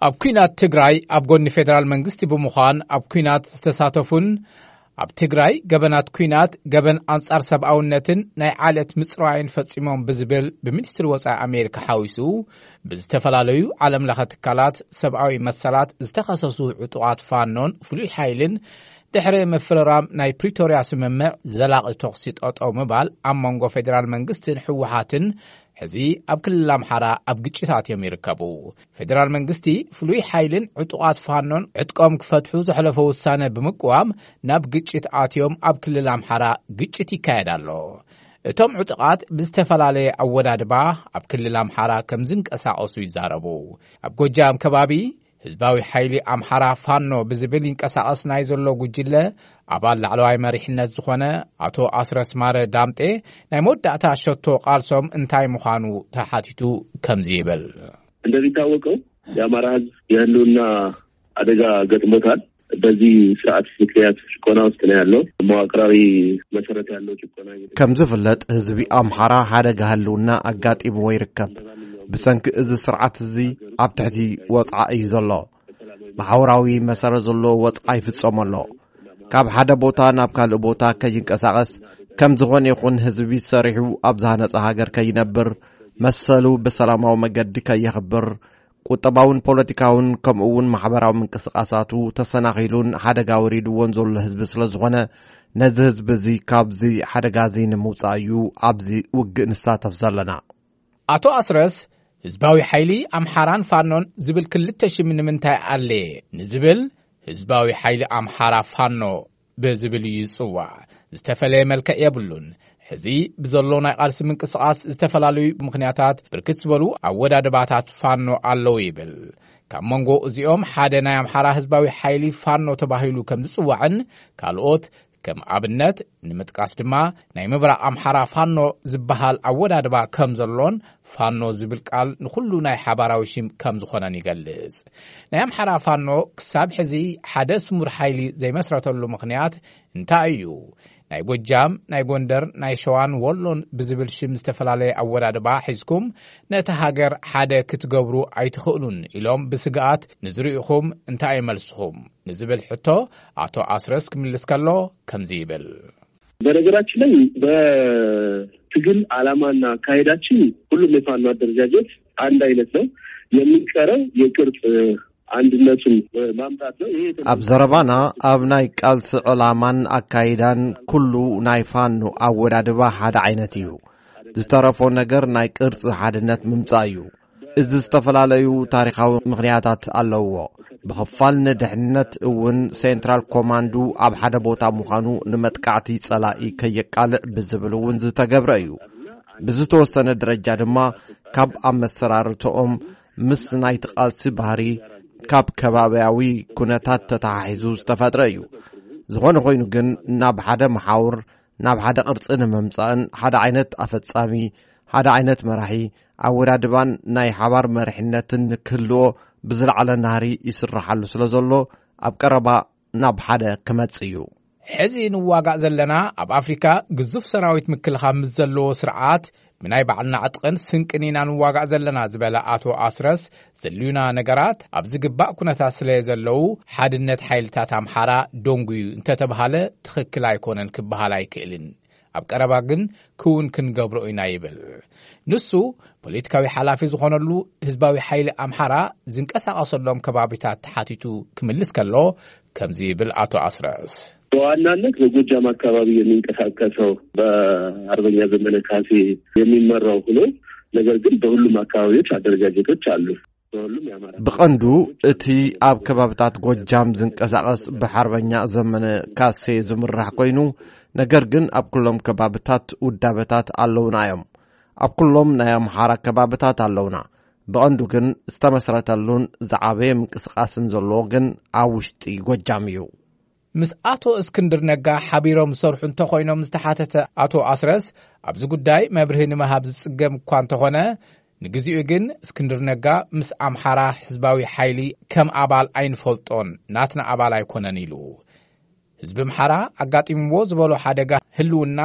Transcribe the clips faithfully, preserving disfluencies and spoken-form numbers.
ኣብ ኩናት ትግራይ ኣብ ጎኒ ፌደራል መንግስቲ ብምዃን ኣብ ኩናት ዝተሳተፉን ኣብ ትግራይ ገበናት ኩናት ገበን አንጻር ሰብኣውነትን ናይ ዓለት ምጽራይን ፈጺሞም ብዝብል ብሚኒስትሪ ወጻኢ ኣሜሪካ ሓዊሱ ብዝተፈላለዩ ዓለም ለኸ ትካላት ሰብኣዊ መሰላት ዝተኸሰሱ ዕጡቓት ፋኖን ፍሉይ ሓይልን ድሕሪ ምፍረራም ናይ ፕሪቶሪያ ስምምዕ ዘላቒ ተኽሲ ጠጠው ምባል ኣብ መንጎ ፌደራል መንግስትን ሕወሓትን ሕዚ ኣብ ክልል ኣምሓራ ኣብ ግጭታት እዮም ይርከቡ። ፌደራል መንግስቲ ፍሉይ ሓይልን ዕጡቓት ፋኖን ዕጥቆም ክፈትሑ ዘሕለፈ ውሳነ ብምቅዋም ናብ ግጭት ኣትዮም ኣብ ክልል ኣምሓራ ግጭት ይካየድ ኣሎ። እቶም ዕጡቓት ብዝተፈላለየ ኣወዳድባ ኣብ ክልል ኣምሓራ ከም ዝንቀሳቐሱ ይዛረቡ። ኣብ ጎጃም ከባቢ ህዝባዊ ሓይሊ ኣምሓራ ፋኖ ብዝብል ይንቀሳቐስ ናይ ዘሎ ጉጅለ ኣባል ላዕለዋይ መሪሕነት ዝኾነ አቶ አስረስ ማረ ዳምጤ ናይ መወዳእታ ሸቶ ቃልሶም እንታይ ምዃኑ ተሓቲቱ ከምዚ ይብል። እንደሚታወቀው የአማራ ህዝብ የህልውና አደጋ ገጥሞታል። በዚህ ስርዓት ምክንያት ጭቆና ውስጥ ነው ያለው። መዋቅራዊ መሰረት ያለው ጭቆና ከም ዝፍለጥ ህዝቢ ኣምሓራ ሓደጋ ህልውና አጋጢሞ ይርከብ። ብሰንኪ እዚ ስርዓት እዚ ኣብ ትሕቲ ወጻኢ እዩ ዘሎ። ማሕበራዊ መሰረት ዘሎ ወጻኢ ይፍጸም ኣሎ። ካብ ሓደ ቦታ ናብ ካልእ ቦታ ከይንቀሳቐስ ከም ዝኾነ ይኹን ህዝቢ ሰሪሑ ኣብ ዝሃነፀ ሃገር ከይነብር መሰሉ ብሰላማዊ መገዲ ከይኽብር ቁጠባውን ፖለቲካውን ከምኡውን ማሕበራዊ ምንቅስቃሳቱ ተሰናኺሉን ሓደጋ ወሪድዎን ዘሎ ህዝቢ ስለ ዝኾነ ነዚ ህዝቢ እዚ ካብዚ ሓደጋ እዚ ንምውፃእ እዩ ኣብዚ ውግእ ንሳተፍ ዘለና። አቶ አስረስ ህዝባዊ ሓይሊ ኣምሓራን ፋኖን ዝብል ክልተ ሽም ንምንታይ ኣለ ንዝብል ህዝባዊ ሓይሊ ኣምሓራ ፋኖ ብዝብል ይጽዋዕ ዝተፈለየ መልክዕ የብሉን። ሕዚ ብዘሎ ናይ ቃልሲ ምንቅስቃስ ዝተፈላለዩ ምኽንያታት ብርክት ዝበሉ ኣወዳድባታት ፋኖ ኣለዉ ይብል። ካብ መንጎ እዚኦም ሓደ ናይ ኣምሓራ ህዝባዊ ሓይሊ ፋኖ ተባሂሉ ከም ዝጽዋዕን ካልኦት ከም ኣብነት ንምጥቃስ ድማ ናይ ምብራቕ ኣምሓራ ፋኖ ዝበሃል ኣወዳድባ ከም ዘሎን ፋኖ ዝብል ቃል ንኹሉ ናይ ሓባራዊ ሽም ከም ዝኾነን ይገልጽ። ናይ ኣምሓራ ፋኖ ክሳብ ሕዚ ሓደ ስሙር ሓይሊ ዘይመስረተሉ ምኽንያት እንታይ እዩ? ናይ ጎጃም፣ ናይ ጎንደር፣ ናይ ሸዋን ወሎን ብዝብል ሽም ዝተፈላለየ ኣወዳድባ ሒዝኩም ነቲ ሃገር ሓደ ክትገብሩ ኣይትኽእሉን ኢሎም ብስግኣት ንዝርኢኹም እንታይ መልስኹም ንዝብል ሕቶ አቶ አስረስ ክምልስ ከሎ ከምዚ ይብል። በነገራችን ላይ በትግል ዓላማና ካሄዳችን ሁሉም የፋኖ አደረጃጀት አንድ አይነት ነው። የሚቀረው የቅርጽ አንድነቱን ማምጣት ነው። ኣብ ዘረባና ኣብ ናይ ቃልሲ ዕላማን ኣካይዳን ኩሉ ናይ ፋኖ ኣወዳድባ ሓደ ዓይነት እዩ። ዝተረፎ ነገር ናይ ቅርጽ ሓድነት ምምጻእ እዩ። እዚ ዝተፈላለዩ ታሪኻዊ ምኽንያታት ኣለዎ። ብኽፋል ንድሕንነት እውን ሴንትራል ኮማንዱ ኣብ ሓደ ቦታ ምዃኑ ንመጥቃዕቲ ጸላኢ ከየቃልዕ ብዝብል እውን ዝተገብረ እዩ። ብዝተወሰነ ደረጃ ድማ ካብ ኣመሰራርቶኦም ምስ ናይቲ ቃልሲ ባህሪ ካብ ከባቢያዊ ኩነታት ተተሓሒዙ ዝተፈጥረ እዩ። ዝኾነ ኮይኑ ግን ናብ ሓደ መሓውር ናብ ሓደ ቅርጽ ንምምጻእን ሓደ ዓይነት ኣፈጻሚ ሓደ ዓይነት መራሒ ኣወዳድባን ናይ ሓባር መሪሕነትን ንክህልዎ ብዝለዓለ ናህሪ ይስራሓሉ ስለ ዘሎ ኣብ ቀረባ ናብ ሓደ ክመጽእ እዩ። ሕዚ ንዋጋእ ዘለና ኣብ ኣፍሪካ ግዙፍ ሰራዊት ምክልኻል ምስ ዘለዎ ስርዓት ምናይ ባዕልና ዕጥቅን ስንቅን ኢና ንዋጋእ ዘለና ዝበለ አቶ አስረስ ዘልዩና ነገራት ኣብ ዝግባእ ኩነታት ስለ ዘለው ሓድነት ሓይልታት ኣምሓራ ዶንጉዩ እንተተባሃለ ትኽክል ኣይኮነን ክበሃል ኣይክእልን። ኣብ ቀረባ ግን ክውን ክንገብሮ ኢና ይብል። ንሱ ፖለቲካዊ ሓላፊ ዝኾነሉ ህዝባዊ ሓይሊ ኣምሓራ ዝንቀሳቐሰሎም ከባቢታት ተሓቲቱ ክምልስ ከሎ ከምዚ ይብል አቶ አስረስ። በዋናነት በጎጃም አካባቢ የሚንቀሳቀሰው በአርበኛ ዘመነ ካሴ የሚመራው ሆኖ ነገር ግን በሁሉም አካባቢዎች አደረጃጀቶች አሉ። በሁሉም ያማራ በቀንዱ እቲ ኣብ ከባቢታት ጎጃም ዝንቀሳቀስ በአርበኛ ዘመነ ካሴ ዝምራሕ ኮይኑ ነገር ግን ኣብ ኩሎም ከባቢታት ውዳበታት ኣለውና እዮም። ኣብ ኩሎም ናይ ኣምሓራ ከባቢታት ኣለውና። በቀንዱ ግን ዝተመስረተሉን ዝዓበየ ምንቅስቃስን ዘሎ ግን ኣብ ውሽጢ ጎጃም እዩ። ምስ አቶ እስክንድር ነጋ ሓቢሮም ሰርሑ እንተኾይኖም ዝተሓተተ አቶ አስረስ ኣብዚ ጉዳይ መብርህ ንምሃብ ዝጽገም እኳ እንተኾነ ንግዚኡ ግን እስክንድር ነጋ ምስ ኣምሓራ ህዝባዊ ሓይሊ ከም ኣባል ኣይንፈልጦን ናትና ኣባል ኣይኮነን ኢሉ ህዝቢ ኣምሓራ ኣጋጢምዎ ዝበሎ ሓደጋ ህልውና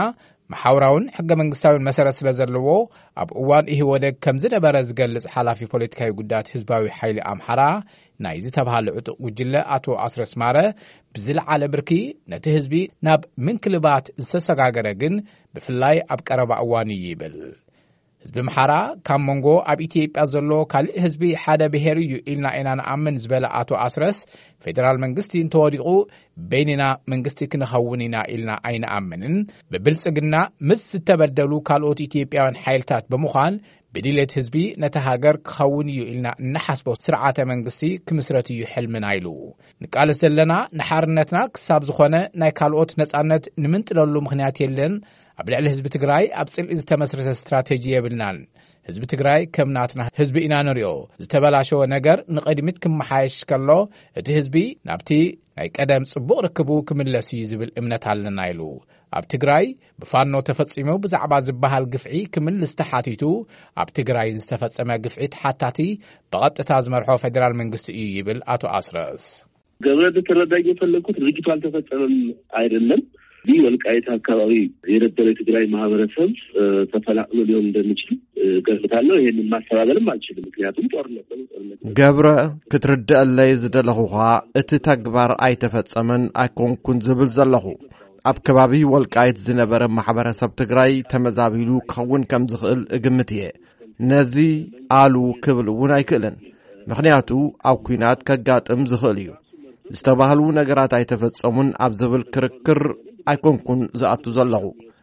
محاوراون حق منقستاوين مسارة سلازلوو أب أوان إيه ودك كم زد برز قلص حلافي بوليتكاي قدات حزباوي حيلي أمحرا نايزي تبها لعطق وجلة أتو عصر اسمارة بزل على بركي نتهزبي ناب من كلبات زسساقاقرقن بفلاي أب كربا أواني يبل حزب محارا كام مونغو أب إتيب أزلو كال حزبي حدا بهيريو إلنا إنا نأمن زبالة أتو عصرس فيدرال منقستي انتوريقو بيننا منقستي كنخونينا إلنا أين أمنن ببلسقنا مس تبدلو كالوت إتيبيان حيلتات بمخان بديلة حزبي نتهاجر كخونيو إلنا نحسبو سرعة منقستي كمسرتيو حلمنا إلو نقال سلنا نحارنتنا كساب زخونة ناي كالوت نسألنت نمنتلولو مخنيات يلن أبلع الحزب تقراي أبصل إذا تمسرت استراتيجية بالنال حزب تقراي كم ناتنا حزب إنا نريو زتبلاشو نجر نقدمت كم محايش كله تحزبي نبتي أي قدم صبور ركبو كملسي زبل إمنة على نايلو أب تقراي بفانو تفتصيمو بزعبا زبها القفعي كمل استحاتيتو أب تقراي استفتصيما قفعي حتاتي بغط تازمرحو فدرال منقست يبل أتو أسرس قبل ترداجي فلكوت رجيتوال تفتصيما አይደለም ይህ ወልቃይት አካባቢ የነበረው ትግራይ ማህበረሰብ ተፈላቅሎ ሊሆን እንደሚችል ገምታለሁ ይሄን ማስተባበልም አልችልም ምክንያቱም ጦርነት ነው ገብረ ክትርዳለይ ዝደለኹ እቲ ተግባር አይተፈጸመን አይኮንኩን ዝብል ዘለኹ ኣብ ከባቢ ወልቃይት ዝነበረ ማህበረሰብ ትግራይ ተመዛቢሉ ከውን ከም ዝኽእል እግምትየ ነዚ አሉ ክብል እውን አይክልን ምክንያቱ ኣብ ኩናት ከጋጥም ዝኽእል እዩ ዝተባህሉ ነገራት አይተፈጸሙን ኣብ ዝብል ክርክር አይኮንኩን ዝኣቱ ዘለኹ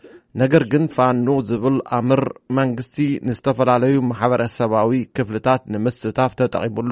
ነገር ግን ፋኖ ዝብል ኣምር መንግስቲ ንስተፈላለዩ ማሕበረሰባዊ ክፍልታት ንምስታፍ ተጠቂሙሉ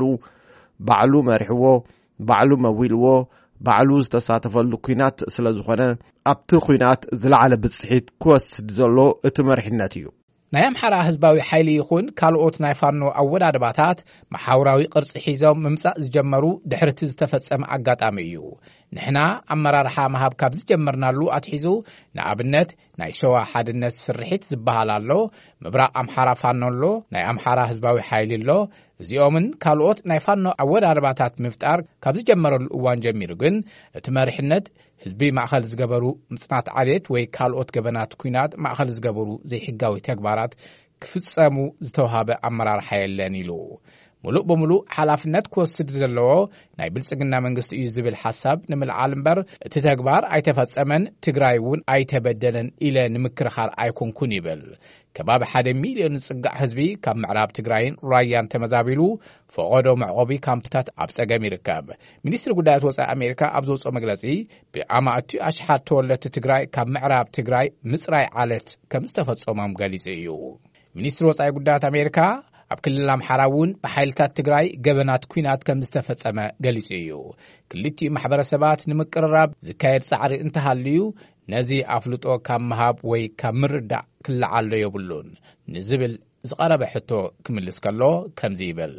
ባዕሉ መሪሕዎ ባዕሉ መዊልዎ ባዕሉ ዝተሳተፈሉ ኩናት ስለዝኾነ ኣብቲ ኩናት ዝለዓለ ብጽሒት ክወስድ ዘሎ እቲ መሪሕነት እዩ ናይ ኣምሓራ ህዝባዊ ሓይሊ ይኹን ካልኦት ናይ ፋኖ ኣወዳድባታት ማሕበራዊ ቅርጺ ሒዞም ምምጻእ ዝጀመሩ ድሕርቲ ዝተፈጸመ ኣጋጣሚ እዩ ንሕና ኣመራርሓ መሃብ ካብ ዝጀመርናሉ ኣትሒዙ ንኣብነት ናይ ሸዋ ሓድነት ስርሒት ዝበሃል ኣሎ ምብራቕ ኣምሓራ ፋኖ ኣሎ ናይ ኣምሓራ ህዝባዊ ሓይሊ ኣሎ እዚኦምን ካልኦት ናይ ፋኖ ኣወዳድባታት ምፍጣር ካብ ዝጀመረሉ እዋን ጀሚሩ ግን እቲ መሪሕነት ህዝቢ ማእኸል ዝገበሩ ምጽናት ዓሌት ወይ ካልኦት ገበናት ኩናት ማእኸል ዝገበሩ ዘይሕጋዊ ተግባራት ክፍጸሙ ዝተውሃበ ኣመራርሓ የለን ኢሉ ሙሉእ በሙሉእ ሓላፍነት ክወስድ ዘለዎ ናይ ብልጽግና መንግስቲ እዩ ዝብል ሓሳብ ንምልዓል እምበር እቲ ተግባር ኣይተፈጸመን ትግራይ እውን ኣይተበደለን ኢለ ንምክርኻር ኣይኮንኩን ይብል ከባቢ ሓደ ሚልዮን ዝጽጋዕ ህዝቢ ካብ ምዕራብ ትግራይን ራያን ተመዛቢሉ ፈቆዶ መዕቆቢ ካምፕታት ኣብ ጸገም ይርከብ ሚኒስትሪ ጉዳያት ወጻኢ ኣሜሪካ ኣብ ዘውፅኦ መግለጺ ብኣማእቲ ኣሽሓት ተወለድቲ ትግራይ ካብ ምዕራብ ትግራይ ምጽራይ ዓለት ከም ዝተፈጸሞም ገሊጹ እዩ ሚኒስትሪ ወጻኢ ጉዳያት ኣሜሪካ ኣብ ክልል ኣምሓራ እውን ብሓይልታት ትግራይ ገበናት ኩናት ከም ዝተፈጸመ ገሊጹ እዩ ክልቲኡ ማሕበረሰባት ንምቅርራብ ዝካየድ ጻዕሪ እንተሃልዩ ነዚ ኣፍልጦ ካብ መሃብ ወይ ካብ ምርዳእ ክለዓሎ የብሉን ንዝብል ዝቐረበ ሕቶ ክምልስ ከሎ ከምዚ ይብል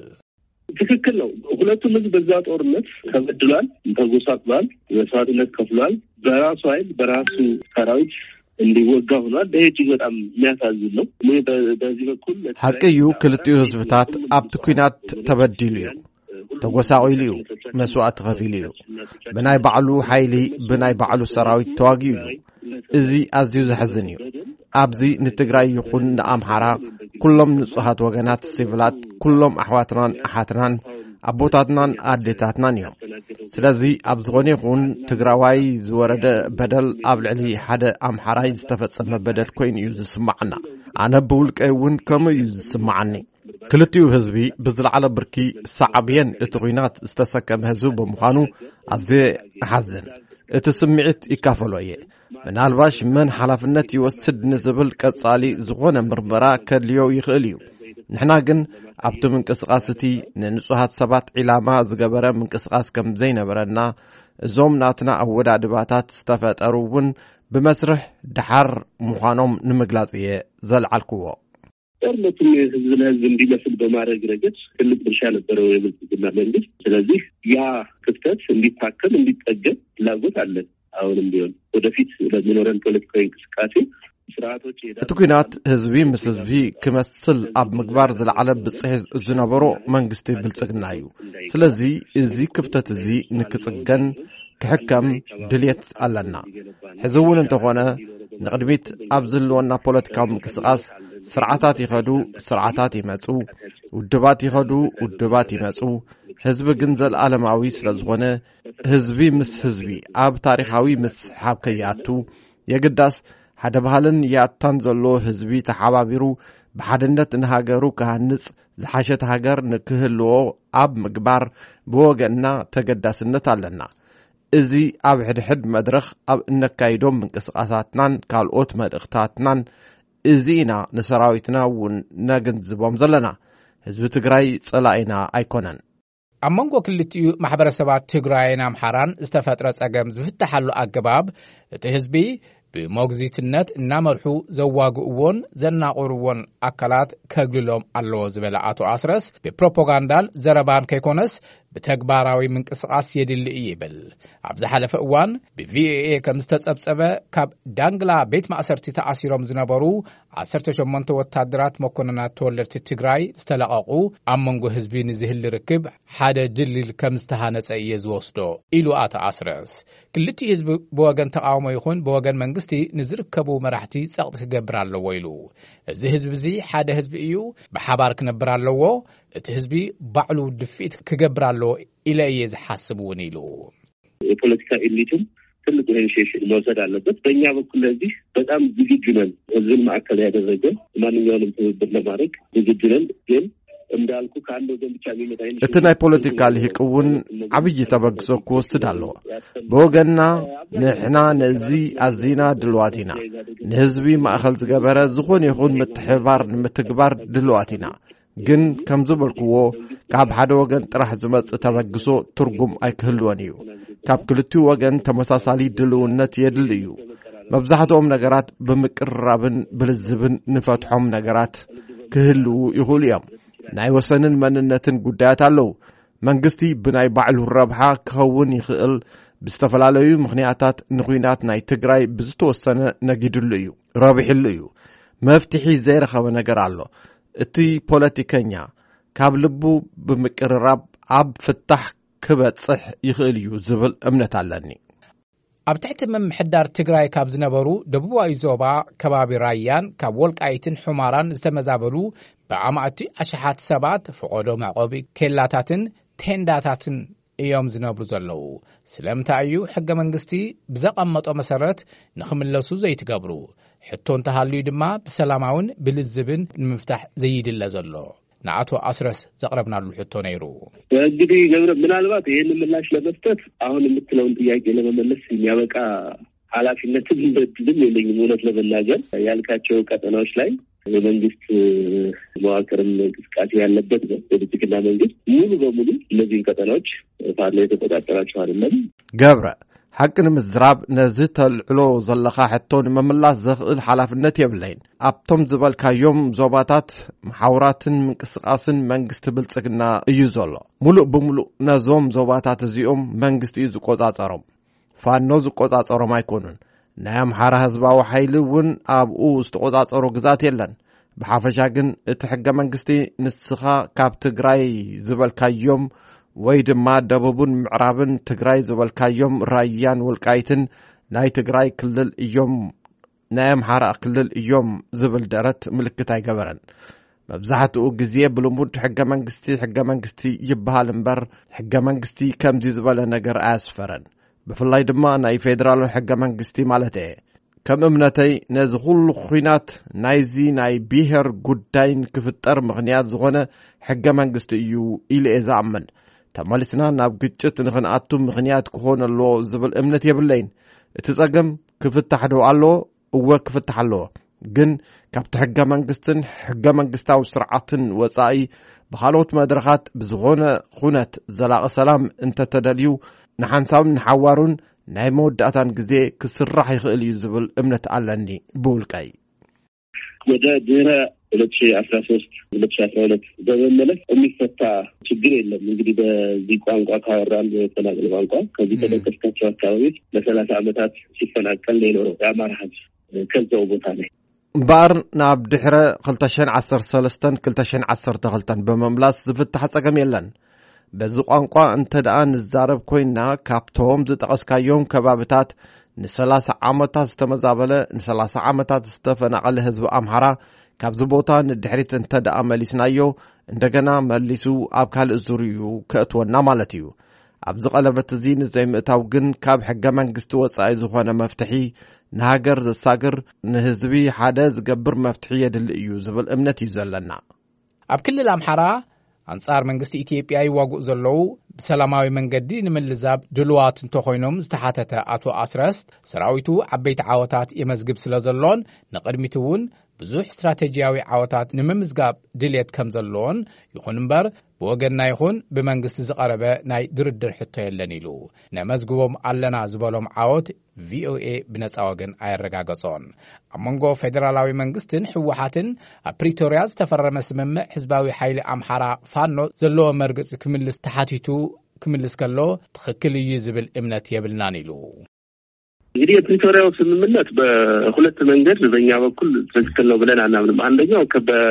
ትክክል ነው ሁለቱም ህዝብ በዛ ጦርነት ተበድሏል ተጎሳቅሏል መስዋዕትነት ከፍሏል በራሱ ኃይል በራሱ ሰራዊት እንዲወጋ ሆኗል በእጅግ በጣም የሚያሳዝን ነው በዚህ በኩል ሐቂዩ ክልቲኡ ህዝብታት ኣብቲ ኩናት ተበዲሉ እዩ ተጎሳቂሉ እዩ መስዋዕት ከፊሉ እዩ ብናይ ባዕሉ ሓይሊ ብናይ ባዕሉ ሰራዊት ተዋጊኡ እዩ እዚ ኣዝዩ ዘሕዝን እዩ ኣብዚ ንትግራይ ይኹን ንኣምሓራ ኩሎም ንጹሃት ወገናት ሲቪላት ኩሎም ኣሕዋትናን ኣሓትናን ኣቦታትናን ኣዴታትናን እዮም ስለዚ ኣብ ዝኾነ ይኹን ትግራዋይ ዝወረደ በደል ኣብ ልዕሊ ሓደ ኣምሓራይ ዝተፈጸመ በደል ኮይኑ እዩ ዝስማዓና ኣነ ብውልቀይ እውን ከምኡ እዩ ዝስማዓኒ ክልቲኡ ህዝቢ ብዝለዓለ ብርኪ ሰዓብየን እቲ ኩናት ዝተሰከመ ህዝቢ ብምዃኑ ኣዝየ ኣሓዝን እቲ ስምዒት ይካፈሎ እየ ምናልባሽ መን ሓላፍነት ይወስድ ንዝብል ቀጻሊ ዝኾነ ምርመራ ከድልዮ ይኽእል እዩ ንሕና ግን ኣብቲ ምንቅስቓስ እቲ ንንጹሃት ሰባት ዒላማ ዝገበረ ምንቅስቓስ ከም ዘይነበረና እዞም ናትና ኣወዳድባታት ዝተፈጠሩ እውን ብመስርሕ ድሓር ምዃኖም ንምግላጽ እየ ዘልዓልክዎ ጦርነቱን ህዝብ ለህዝብ እንዲመስል በማድረግ ረገድ ትልቅ ድርሻ ነበረው የብልጽግና መንግስት ስለዚህ ያ ክፍተት እንዲታከም እንዲጠገን ፍላጎት አለን አሁንም ቢሆን ወደፊት ለሚኖረን ፖለቲካዊ እንቅስቃሴ ስርዓቶች እቲ ኩናት ህዝቢ ምስ ህዝቢ ክመስል ኣብ ምግባር ዝለዓለ ብጽሒት ዝነበሮ መንግስቲ ብልጽግና እዩ ስለዚ እዚ ክፍተት እዚ ንክጽገን ክሕከም ድልየት ኣለና ሕዚ እውን እንተኾነ ንቅድሚት ኣብ ዘለዎና ፖለቲካዊ ምንቅስቃስ ስርዓታት ይኸዱ ስርዓታት ይመጹ ውድባት ይኸዱ ውድባት ይመጹ ህዝቢ ግን ዘለዓለማዊ ስለ ዝኾነ ህዝቢ ምስ ህዝቢ ኣብ ታሪኻዊ ምስሓብ ከይኣቱ የግዳስ ሓደ ባህልን ያታን ዘሎ ህዝቢ ተሓባቢሩ ብሓድነት ንሃገሩ ክሃንጽ ዝሓሸተ ሃገር ንክህልዎ ኣብ ምግባር ብወገንና ተገዳስነት ኣለና እዚ ኣብ ሕድሕድ መድረኽ ኣብ እነካይዶም ምንቅስቃሳትናን ካልኦት መልእኽታትናን እዚ ኢና ንሰራዊትና እውን ነግንዝቦም ዘለና ህዝቢ ትግራይ ጸላኢና ኣይኮነን ኣብ መንጎ ክልቲኡ ማሕበረሰባት ትግራይን ኣምሓራን ዝተፈጥረ ጸገም ዝፍትሓሉ ኣገባብ እቲ ህዝቢ ብሞግዚትነት እናመርሑ ዘዋግእዎን ዘናቑርዎን ኣካላት ከግልሎም ኣለዎ ዝበለ ኣቶ ኣስረስ ብፕሮፓጋንዳን ዘረባን ከይኮነስ ብተግባራዊ ምንቅስቃስ የድሊ እዩ ይብል ኣብ ዝሓለፈ እዋን ብቪኦኤ ከም ዝተጸብጸበ ካብ ዳንግላ ቤት ማእሰርቲ ተኣሲሮም ዝነበሩ ዓሰርተ ሸሞንተ ወታደራት መኮንናት ተወለድቲ ትግራይ ዝተለቐቑ ኣብ መንጎ ህዝቢ ንዝህሊ ርክብ ሓደ ድልል ከም ዝተሃነጸ እየ ዝወስዶ ኢሉ ኣቶ ኣስረስ ክልቲኡ ህዝቢ ብወገን ተቃውሞ ይኹን ብወገን መንግስቲ ንዝርከቡ መራሕቲ ጸቕጢ ክገብር ኣለዎ ኢሉ እዚ ህዝቢ እዚ ሓደ ህዝቢ እዩ ብሓባር ክነብር ኣለዎ እቲ ህዝቢ ባዕሉ ድፊት ክገብር ኣለዎ ኢለ እየ ዝሓስብ እውን ኢሉ የፖለቲካ ኤሊቱም ትልቅ ኢኒሺዬሽን መውሰድ አለበት በእኛ በኩል ለዚህ በጣም ዝግጁ ነን ህዝብን ማዕከል ያደረገ ማንኛውንም ትብብር ለማድረግ ዝግጁ ነን ግን እንዳልኩ ካለ ወገን ብቻ የሚመጣ ኢኒሺዬሽን እቲ ናይ ፖለቲካ ልሂቅውን ዓብይ ተበግሶ ክወስድ ኣለዎ ብወገንና ንሕና ነዚ ኣዚና ድልዋቲና ንህዝቢ ማእኸል ዝገበረ ዝኾነ ይኹን ምትሕባር ንምትግባር ድልዋቲና ግን ከም ዝበልክዎ ካብ ሓደ ወገን ጥራሕ ዝመጽእ ተበግሶ ትርጉም ኣይክህልዎን እዩ ካብ ክልቲኡ ወገን ተመሳሳሊ ድልውነት የድል እዩ መብዛሕትኦም ነገራት ብምቅርራብን ብልዝብን ንፈትሖም ነገራት ክህልው ይኽእሉ እዮም ናይ ወሰንን መንነትን ጉዳያት ኣለዉ መንግስቲ ብናይ ባዕሉ ረብሓ ክኸውን ይኽእል ብዝተፈላለዩ ምኽንያታት ንኹናት ናይ ትግራይ ብዝተወሰነ ነጊድሉ እዩ ረቢሕሉ እዩ መፍትሒ ዘይረኸበ ነገር ኣሎ እቲ ፖለቲከኛ ካብ ልቡ ብምቅርራብ ኣብ ፍታሕ ክበጽሕ ይኽእል እዩ ዝብል እምነት ኣለኒ ኣብ ትሕቲ ምምሕዳር ትግራይ ካብ ዝነበሩ ደቡባዊ ዞባ ከባቢ ራያን ካብ ወልቃይትን ሕማራን ዝተመዛበሉ ብኣማእቲ ኣሽሓት ሰባት ፍቆዶ መዕቆቢ ኬላታትን ቴንዳታትን እዮም ዝነብሩ ዘለዉ ስለምንታይ እዩ ሕገ መንግስቲ ብዘቐመጦ መሰረት ንኽምለሱ ዘይትገብሩ ሕቶ እንተሃልዩ ድማ ብሰላማውን ብልዝብን ንምፍታሕ ዘይድለ ዘሎ ንኣቶ አስረስ ዘቅረብናሉ ሕቶ ነይሩ እንግዲህ ገብረ ምናልባት ይሄን ምላሽ ለመስጠት አሁን የምትለውን ጥያቄ ለመመለስ የሚያበቃ ኃላፊነትም በድልም የለኝም እውነት ለመናገር ያልካቸው ቀጠናዎች ላይ የመንግስት መዋቅርም እንቅስቃሴ ያለበት በፖለቲካና መንግስት ሙሉ በሙሉ እነዚህ ቀጠናዎች ፋኖ የተቆጣጠራቸው አይደለም ገብረ حقن مزراب نزتل علو زلخا حتون مملاس زخل حلافنت يبلين ابتم زبال كيوم زوباتات محاوراتن منقسقاسن منغست بلصقنا يزولو ملو بملو نزوم زوباتات زيوم منغست يزقوصاصروم فانو زقوصاصروم ايكونن نام حاره حزباو حيلون ابو استقوصاصرو ግዛት የለን بحافشا ግን እቲ ሕገ መንግስቲ ንስኻ ካብ ትግራይ ዝበልካዮም ወይ ድማ ደቡብን ምዕራብን ትግራይ ዝበልካዮም ራያን ወልቃይትን ናይ ትግራይ ክልል እዮም ናይ አምሓራ ክልል እዮም ዝብል ደረት ምልክት አይገበረን መብዛሕትኡ ግዜ ብልሙድ ሕገ መንግስቲ ሕገ መንግስቲ ይበሃል እምበር ሕገ መንግስቲ ከምዚ ዝበለ ነገር አያስፈረን ብፍላይ ድማ ናይ ፌደራል ሕገ መንግስቲ ማለት እዩ ከም እምነተይ ነዚ ሁሉ ኹናት ናይዚ ናይ ብሔር ጉዳይን ክፍጠር ምኽንያት ዝኾነ ሕገ መንግስቲ እዩ ኢለ እዛመን ተመልስና ናብ ግጭት ንኽንኣቱ ምኽንያት ክኾነሎ ዝብል እምነት የብለይን እቲ ጸገም ክፍታሕ ዶ ኣሎ እወ ክፍታሕ ኣሎ ግን ካብቲ ሕገ መንግስትን ሕገ መንግስታዊ ስርዓትን ወጻኢ ብኻልኦት መድረኻት ብዝኾነ ኹነት ዘላቒ ሰላም እንተተደልዩ ንሓንሳብን ንሓዋሩን ናይ መወዳእታን ግዜ ክስራሕ ይኽእል እዩ ዝብል እምነት ኣለኒ ብውልቃይ ወደ ድረ ሁለት ሺህ አስራ ሶስት ሁለት ሺህ አስራ ሁለት በመመለስ የሚፈታ ችግር የለም እንግዲህ በዚህ ቋንቋ ካወራን የተናገረ ቋንቋ ከዚህ ተደቀስካቸው አካባቢዎች ለሰላሳ ዓመታት ሲፈናቀል የኖረው የአማራ ህዝብ ከዛው ቦታ ላይ ባር ናብ ድሕረ ሁለት ሺህ ዓሰርተ ሰለስተ ሁለት ሺህ ዓሰርተ ክልተ በመምላስ ዝፍታሕ ጸገም የለን በዚ ቋንቋ እንተ ደኣ ንዛረብ ኮይና ካብቶም ዝጠቀስካዮም ከባቢታት ንሰላሳ ዓመታት ዝተመዛበለ ንሰላሳ ዓመታት ዝተፈናቀለ ህዝቢ ኣምሓራ ካብ ዝቦታ ንድሕሪት እንተደኣ መሊስናዮ እንደገና መሊሱ ኣብ ካልእ ዙርዩ ከእትወና ማለት እዩ ኣብዚ ቀለበት እዚ ንዘይምእታው ግን ካብ ሕገ መንግስቲ ወጻኢ ዝኾነ መፍትሒ ንሃገር ዘሳግር ንህዝቢ ሓደ ዝገብር መፍትሒ የድሊ እዩ ዝብል እምነት እዩ ዘለና ኣብ ክልል ኣምሓራ አንጻር መንግስቲ ኢትዮጵያ ይዋጉእ ዘለው በሰላማዊ መንገዲ ንምልዛብ ድልዋት እንተኾይኖም ዝተሓተተ አቶ አስረስ ሰራዊቱ ዓበይቲ ዓወታት የመዝግብ ስለዘሎን ንቅድሚት እውን ብዙሕ ስትራቴጂያዊ ዓወታት ንምምዝጋብ ድሌት ከም ዘሎን ይኹን እምበር ብወገንና ይኹን ብመንግስቲ ዝቀረበ ናይ ድርድር ሕቶ የለን ኢሉ ነመዝግቦም ኣለና ዝበሎም ዓወት ቪኦኤ ብነፃ ወገን ኣየረጋገጾን ኣብ መንጎ ፌደራላዊ መንግስትን ሕወሓትን ኣብ ፕሪቶሪያ ዝተፈረመ ስምምዕ ህዝባዊ ሓይሊ ኣምሓራ ፋኖ ዘለዎ መርግጽ ክምልስ ተሓቲቱ ክምልስ ከሎ ትክክል እዩ ዝብል እምነት የብልናን ኢሉ እንግዲህ የፕሪቶሪያው ስምምነት በሁለት መንገድ በእኛ በኩል ትክክል ነው ብለን አናምንም። አንደኛው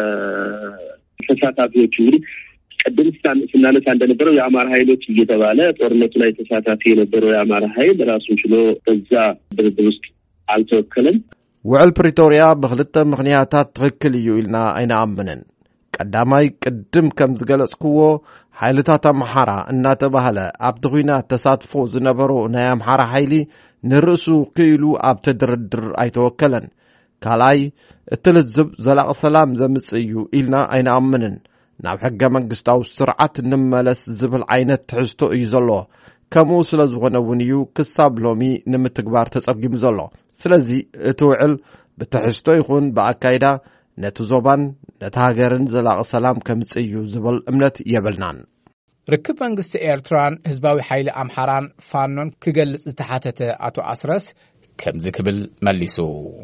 ከተሳታፊዎች እንግዲህ ቀደም ስናነሳ እንደነበረው የአማራ ኃይሎች እየተባለ ጦርነቱ ላይ ተሳታፊ የነበረው የአማራ ኃይል ራሱን ችሎ በዛ ድርድር ውስጥ አልተወከለም። ውዕል ፕሪቶሪያ በሁለት ምክንያታት ትክክል እዩ ኢልና አይናአምነን። ቀዳማይ ቅድም ከም ዝገለጽክዎ ኃይልታት አምሓራ እናተባህለ ኣብቲ ኩናት ተሳትፎ ዝነበሩ ናይ አምሓራ ኃይሊ ንርእሱ ክኢሉ ኣብ ተድርድር ኣይተወከለን። ካልኣይ እትልዝብ ዘላቕ ሰላም ዘምጽእ እዩ ኢልና ኣይናኣምንን። ናብ ሕገ መንግስታዊ ስርዓት ንመለስ ዝብል ዓይነት ትሕዝቶ እዩ ዘሎ። ከምኡ ስለ ዝኾነ እውን እዩ ክሳብ ሎሚ ንምትግባር ተጸጊሙ ዘሎ። ስለዚ እቲ ውዕል ብትሕዝቶ ይኹን ብኣካይዳ ነቲ ዞባን ነቲ ሃገርን ዘላቕ ሰላም ከምጽእ እዩ ዝብል እምነት የብልናን። ርክብ መንግስቲ ኤርትራን ህዝባዊ ሓይሊ ኣምሓራን ፋኖን ክገልጽ ዝተሓተተ አቶ አስረስ ከምዚ ክብል መሊሱ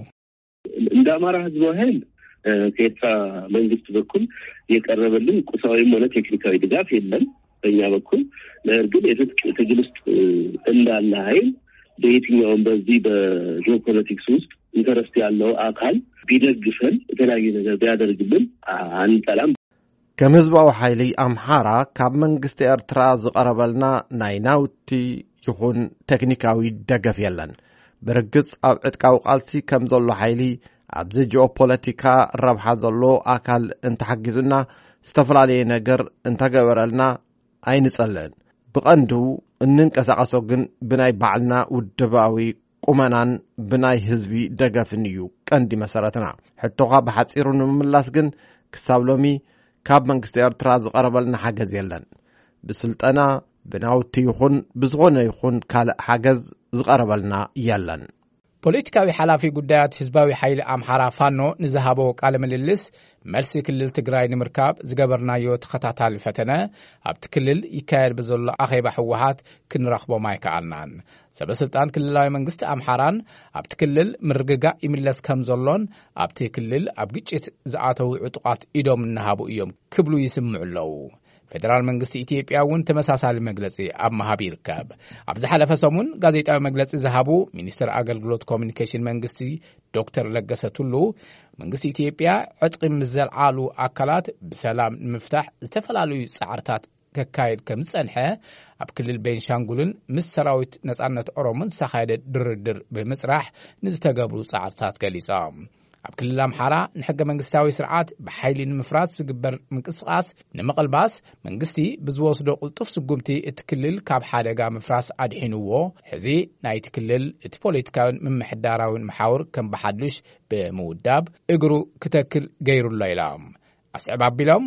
እንደ አማራ ህዝባዊ ኃይል ከኤርትራ መንግስት በኩል የቀረበልን ቁሳዊም ሆነ ቴክኒካዊ ድጋፍ የለም በእኛ በኩል። ነገር ግን የትጥቅ ትግል ውስጥ እንዳለ ኃይል በየትኛውም በዚህ በጂኦፖለቲክስ ውስጥ ኢንተረስት ያለው አካል ቢደግፈን የተለያየ ነገር ቢያደርግልን አንጠላም። ከም ህዝባዊ ሓይሊ ኣምሓራ ካብ መንግስቲ ኤርትራ ዝቀረበልና ናይ ናውቲ ይኹን ቴክኒካዊ ደገፍ የለን። ብርግጽ ኣብ ዕጥቃዊ ቃልሲ ከም ዘሎ ሓይሊ ኣብዚ ጂኦፖለቲካ ረብሓ ዘሎ ኣካል እንተሓጊዙና ዝተፈላለየ ነገር እንተገበረልና ኣይንጸልእን። ብቐንዱ እንንቀሳቐሶ ግን ብናይ ባዕልና ውድባዊ ቁመናን ብናይ ህዝቢ ደገፍን እዩ ቀንዲ መሰረትና። ሕቶኻ ብሓጺሩ ንምምላስ ግን ክሳብ ሎሚ ካብ መንግስቲ ኤርትራ ዝቀረበልና ሓገዝ የለን። ብስልጠና ብናውቲ ይኹን ብዝኾነ ይኹን ካልእ ሓገዝ ዝቀረበልና የለን። ፖለቲካዊ ሓላፊ ጉዳያት ህዝባዊ ሓይሊ ኣምሓራ ፋኖ ንዝሃቦ ቃለ ምልልስ መልሲ ክልል ትግራይ ንምርካብ ዝገበርናዮ ተኸታታሊ ፈተነ ኣብቲ ክልል ይካየድ ብዘሎ ኣኼባ ሕወሓት ክንረኽቦም ኣይከኣልናን። ሰበስልጣን ክልላዊ መንግስቲ ኣምሓራን ኣብቲ ክልል ምርግጋእ ይምለስ ከም ዘሎን ኣብቲ ክልል ኣብ ግጭት ዝኣተው ዕጡቃት ኢዶም እናሃቡ እዮም ክብሉ ይስምዑ ኣለዉ። ፌደራል መንግስቲ ኢትዮጵያ እውን ተመሳሳሊ መግለጺ ኣብ መሃብ ይርከብ። ኣብ ዝሓለፈ ሰሙን ጋዜጣዊ መግለጺ ዝሃቡ ሚኒስትር ኣገልግሎት ኮሚኒኬሽን መንግስቲ ዶክተር ለገሰ ቱሉ መንግስቲ ኢትዮጵያ ዕጥቂ ምዘልዓሉ ኣካላት ብሰላም ንምፍታሕ ዝተፈላለዩ ጻዕርታት ከካይድ ከም ዝጸንሐ ኣብ ክልል ቤንሻንጉልን ምስ ሰራዊት ነጻነት ኦሮሞን ዝተኻየደ ድርድር ብምጽራሕ ንዝተገብሩ ጻዕርታት ገሊጾም። ኣብ ክልል ኣምሓራ ንሕገ መንግስታዊ ስርዓት ብሓይሊ ንምፍራስ ዝግበር ምንቅስቃስ ንምቕልባስ መንግስቲ ብዝወስዶ ቁልጡፍ ስጉምቲ እቲ ክልል ካብ ሓደጋ ምፍራስ ኣድሒንዎ ሕዚ ናይቲ ክልል እቲ ፖለቲካውን ምምሕዳራውን መሓውር ከም ብሓድሽ ብምውዳብ እግሩ ክተክል ገይሩሎ ኢሎም ኣስዕብ ኣቢሎም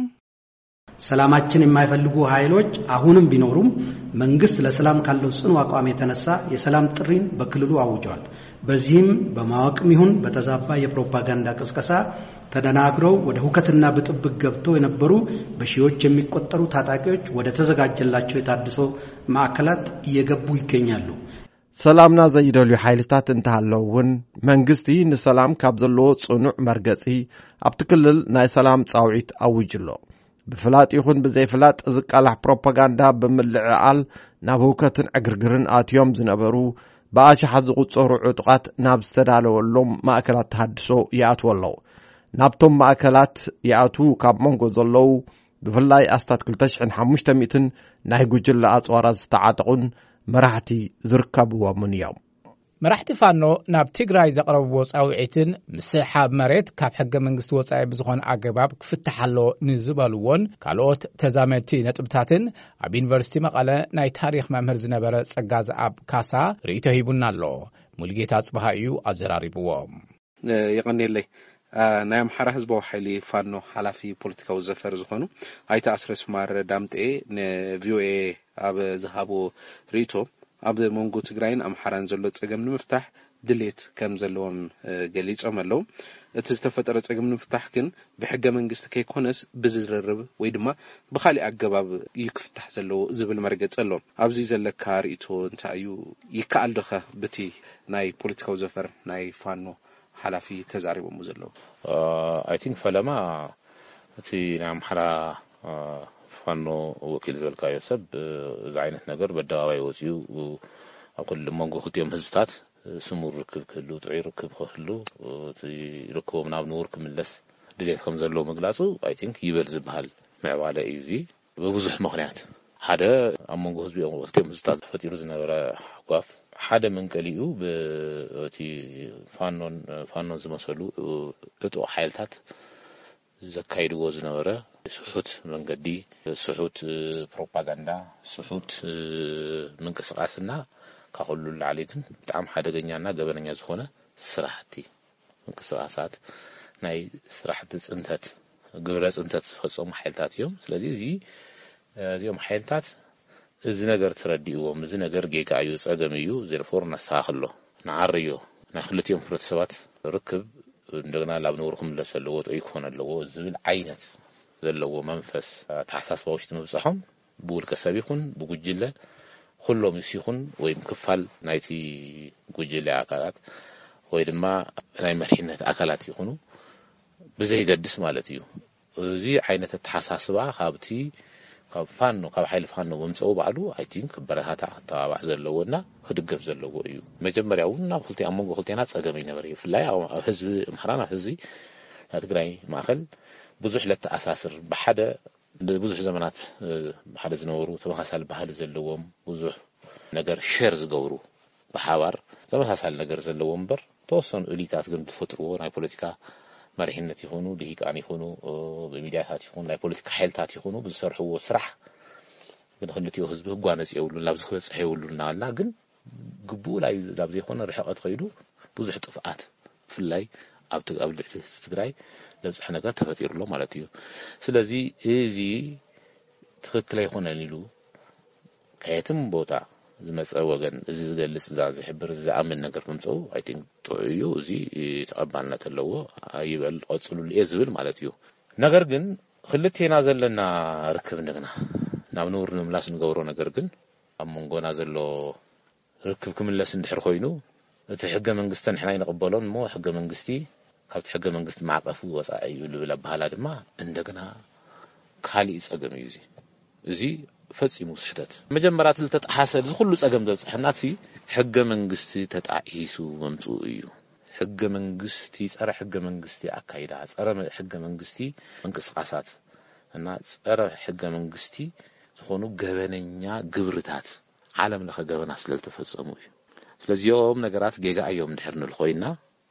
ሰላማችን የማይፈልጉ ኃይሎች አሁንም ቢኖሩም መንግስት ለሰላም ካለው ጽኑ አቋም የተነሳ የሰላም ጥሪን በክልሉ አውጇል። በዚህም በማወቅም ይሁን በተዛባ የፕሮፓጋንዳ ቅስቀሳ ተደናግረው ወደ ሁከትና ብጥብቅ ገብተው የነበሩ በሺዎች የሚቆጠሩ ታጣቂዎች ወደ ተዘጋጀላቸው የታድሶ ማዕከላት እየገቡ ይገኛሉ። ሰላምና ዘይደልዩ ኃይልታት እንተሃለውን መንግስቲ ንሰላም ካብ ዘለዎ ጽኑዕ መርገጺ ኣብቲ ክልል ናይ ሰላም ጻውዒት አውጅሎ። ብፍላጥ ይኹን ብዘይፍላጥ ዝቃላሕ ፕሮፓጋንዳ ብምልዕዓል ናብ ሁከትን ዕግርግርን ኣትዮም ዝነበሩ ብኣሽሓት ዝቁጸሩ ዕጡቃት ናብ ዝተዳለወሎም ማእከላት ተሃድሶ ይኣትዉ ኣለዉ። ናብቶም ማእከላት ይኣትዉ ካብ መንጎ ዘለዉ ብፍላይ ኣስታት ክልተ ሽሕን ሓሙሽተ ሚእትን ናይ ጉጅለ ኣጽዋራ ዝተዓጠቑን መራሕቲ ዝርከብዎምን እዮም። መራሕቲ ፋኖ ናብ ትግራይ ዘቕረብዎ ጻውዒትን ምስሓብ መሬት ካብ ሕገ መንግስቲ ወጻኢ ብዝኾነ ኣገባብ ክፍትሓሎ ንዝበልዎን ካልኦት ተዛመድቲ ነጥብታትን ኣብ ዩኒቨርሲቲ መቐለ ናይ ታሪክ መምህር ዝነበረ ጸጋዝኣብ ካሳ ርእይቶ ሂቡና ኣሎ። ሙልጌታ ጽባህ እዩ ኣዘራሪብዎም። ይቕኒለይ ናይ ኣምሓራ ህዝባዊ ሓይሊ ፋኖ ሓላፊ ፖለቲካዊ ዘፈር ዝኾኑ ኣይተ ኣስረስ ማረ ዳምጤ ንቪኦኤ ኣብ ዝሃቦ ርእይቶ ኣብ መንጎ ትግራይን ኣምሓራን ዘሎ ጸገም ንምፍታሕ ድሌት ከም ዘለዎም ገሊጾም ኣለዉ። እቲ ዝተፈጠረ ጸገም ንምፍታሕ ግን ብሕገ መንግስቲ ከይኮነስ ብዝርርብ ወይ ድማ ብኻሊእ ኣገባብ ይክፍታሕ ዘለዎ ዝብል መርገጽ ኣሎ። ኣብዚ ዘለካ ርእይቶ እንታይ እዩ? ይከኣል ዶኸ በቲ ናይ ፖለቲካዊ ዘፈር ናይ ፋኖ ሓላፊ ተዛሪቦም ዘለዉ? አይ ቲንክ ፈለማ እቲ ናይ ኣምሓራ ፋኖ ወኪል ዝበልካዮ ሰብ እዚ ዓይነት ነገር በደባባይ ወፂኡ ኣብ ኩሉ መንጎ ክልቲኦም ህዝብታት ስሙር ርክብ ክህሉ ጥዑይ ርክብ ክህሉ እቲ ርክቦም ናብ ንቡር ክምለስ ድሌት ከም ዘለዎ ምግላጹ አይ ቲንክ ይበል ዝበሃል ምዕባለ እዩ። እዚ ብብዙሕ ምኽንያት ሓደ ኣብ መንጎ ህዝቢኦም ክልቲኦም ህዝብታት ተፈጢሩ ዝነበረ ሓጓፍ ሓደ መንቀሊኡ በቲ ፋኖን ፋኖን ዝመሰሉ እጡቕ ሓይልታት ዘካይድዎ ዝነበረ ስሑት መንገዲ ስሑት ፕሮፓጋንዳ ስሑት ምንቅስቃስና ካኹሉ ላዕሊ ግን በጣም ሓደገኛና ገበነኛ ዝኾነ ስራሕቲ ምንቅስቃሳት ናይ ስራሕቲ ጽንተት ግብረ ጽንተት ዝፈጸሙ ሓይልታት እዮም። ስለዚ እዚ እዚኦም ሓይልታት እዚ ነገር ተረዲእዎም እዚ ነገር ጌጋ እዩ ጸገም እዩ ዘርፎር ነስተኻኽሎ ንዓርዮ ናይ ክልቲኦም ሕብረተሰባት ርክብ እንደገና ላብ ንቡርኩም ለሰለዎ ጥይ ክኾን ኣለዎ ዝብል ዓይነት ዘለዎ መንፈስ ተሓሳስባ ውሽጢ ምብጽሖም ብውልቀ ሰብ ይኹን ብጉጅለ ኩሎም ይሲኹን ወይ ክፋል ናይቲ ጉጅለ ኣካላት ወይ ድማ ናይ መሪሕነት ኣካላት ይኹኑ ብዘይገድስ ማለት እዩ። እዚ ዓይነት ተሓሳስባ ካብቲ ካብ ፋኖ ካብ ሓይሊ ፋኖ ወምጽኡ ባዕሉ አይ ቲንክ በረሃታ ተባባዕ ዘለዎና ክድገፍ ዘለዎ እዩ። መጀመሪያውን ናብ ክልቲ ኣብ መንጎ ክልቲና ጸገም ይነበረ ይፍላይ ኣብ ህዝቢ ኣምሓራና ህዝቢ ትግራይ ማእከል ብዙሕ ለተኣሳስር ብሓደ ብዙሕ ዘመናት ብሓደ ዝነበሩ ተመሳሳሊ ባህሊ ዘለዎም ብዙሕ ነገር ሼር ዝገብሩ ብሓባር ተመሳሳሊ ነገር ዘለዎም በር ተወሰኑ ኤሊታት ግን ዝፈጥርዎ ናይ ፖለቲካ መሪሕነት ይኹኑ ልሂቃን ይኹኑ በሚድያታት ይኹኑ ናይ ፖለቲካ ሓይልታት ይኹኑ ብዝሰርሕዎ ስራሕ ግን ክልቲኦ ህዝቢ ህጓነጽ የብሉ ናብ ዝኽበጽሕ የብሉና ኣላ ግን ግቡእ ላይ ናብ ዘይኮነ ርሕቀት ከይዱ ብዙሕ ጥፍኣት ፍላይ ኣብ ትግራይ ልዕሊ ትግራይ ለብጽሕ ነገር ተፈጢሩሎ ማለት እዩ። ስለዚ እዚ ትክክል ኣይኮነን ኢሉ ከየትም ቦታ ዝመጸ ወገን እዚ ዝገልጽ ዛዝ ዝሕብር ዝኣምን ነገር ምምጽኡ አይ ቲንክ ጥዑዩ እዚ ተቐባልነት ኣለዎ ይበል ቀጽሉሉ ዝብል ማለት እዩ። ነገር ግን ክልቴና ዘለና ርክብ እንደገና ናብ ንቡር ንምምላስ ንገብሮ ነገር ግን ኣብ መንጎና ዘሎ ርክብ ክምለስ እንድሕር ኮይኑ እቲ ሕገ መንግስቲ ንሕና ይንቕበሎን እሞ ሕገ መንግስቲ ካብቲ ሕገ መንግስቲ ማዕቀፉ ወጻኢ እዩ ልብል ኣባሃላ ድማ እንደገና ካሊእ ጸገም እዩ። እዚ እዚ ፈጺሙ ስሕተት መጀመርያ ተጣሓሰ ዝኹሉ ጸገም ዘብጽሕናት ሕገ መንግስቲ ተጣሒሱ መምጽኡ እዩ። ሕገ መንግስቲ ጸረ ሕገ መንግስቲ ኣካይዳ ጸረ ሕገ መንግስቲ እንቅስቃሳት እና ጸረ ሕገ መንግስቲ ዝኾኑ ገበነኛ ግብርታት ዓለም ለኸ ገበና ስለልተፈጸሙ እዩ። ስለዚኦም ነገራት ጌጋ እዮም እንድሕር ንልኾይና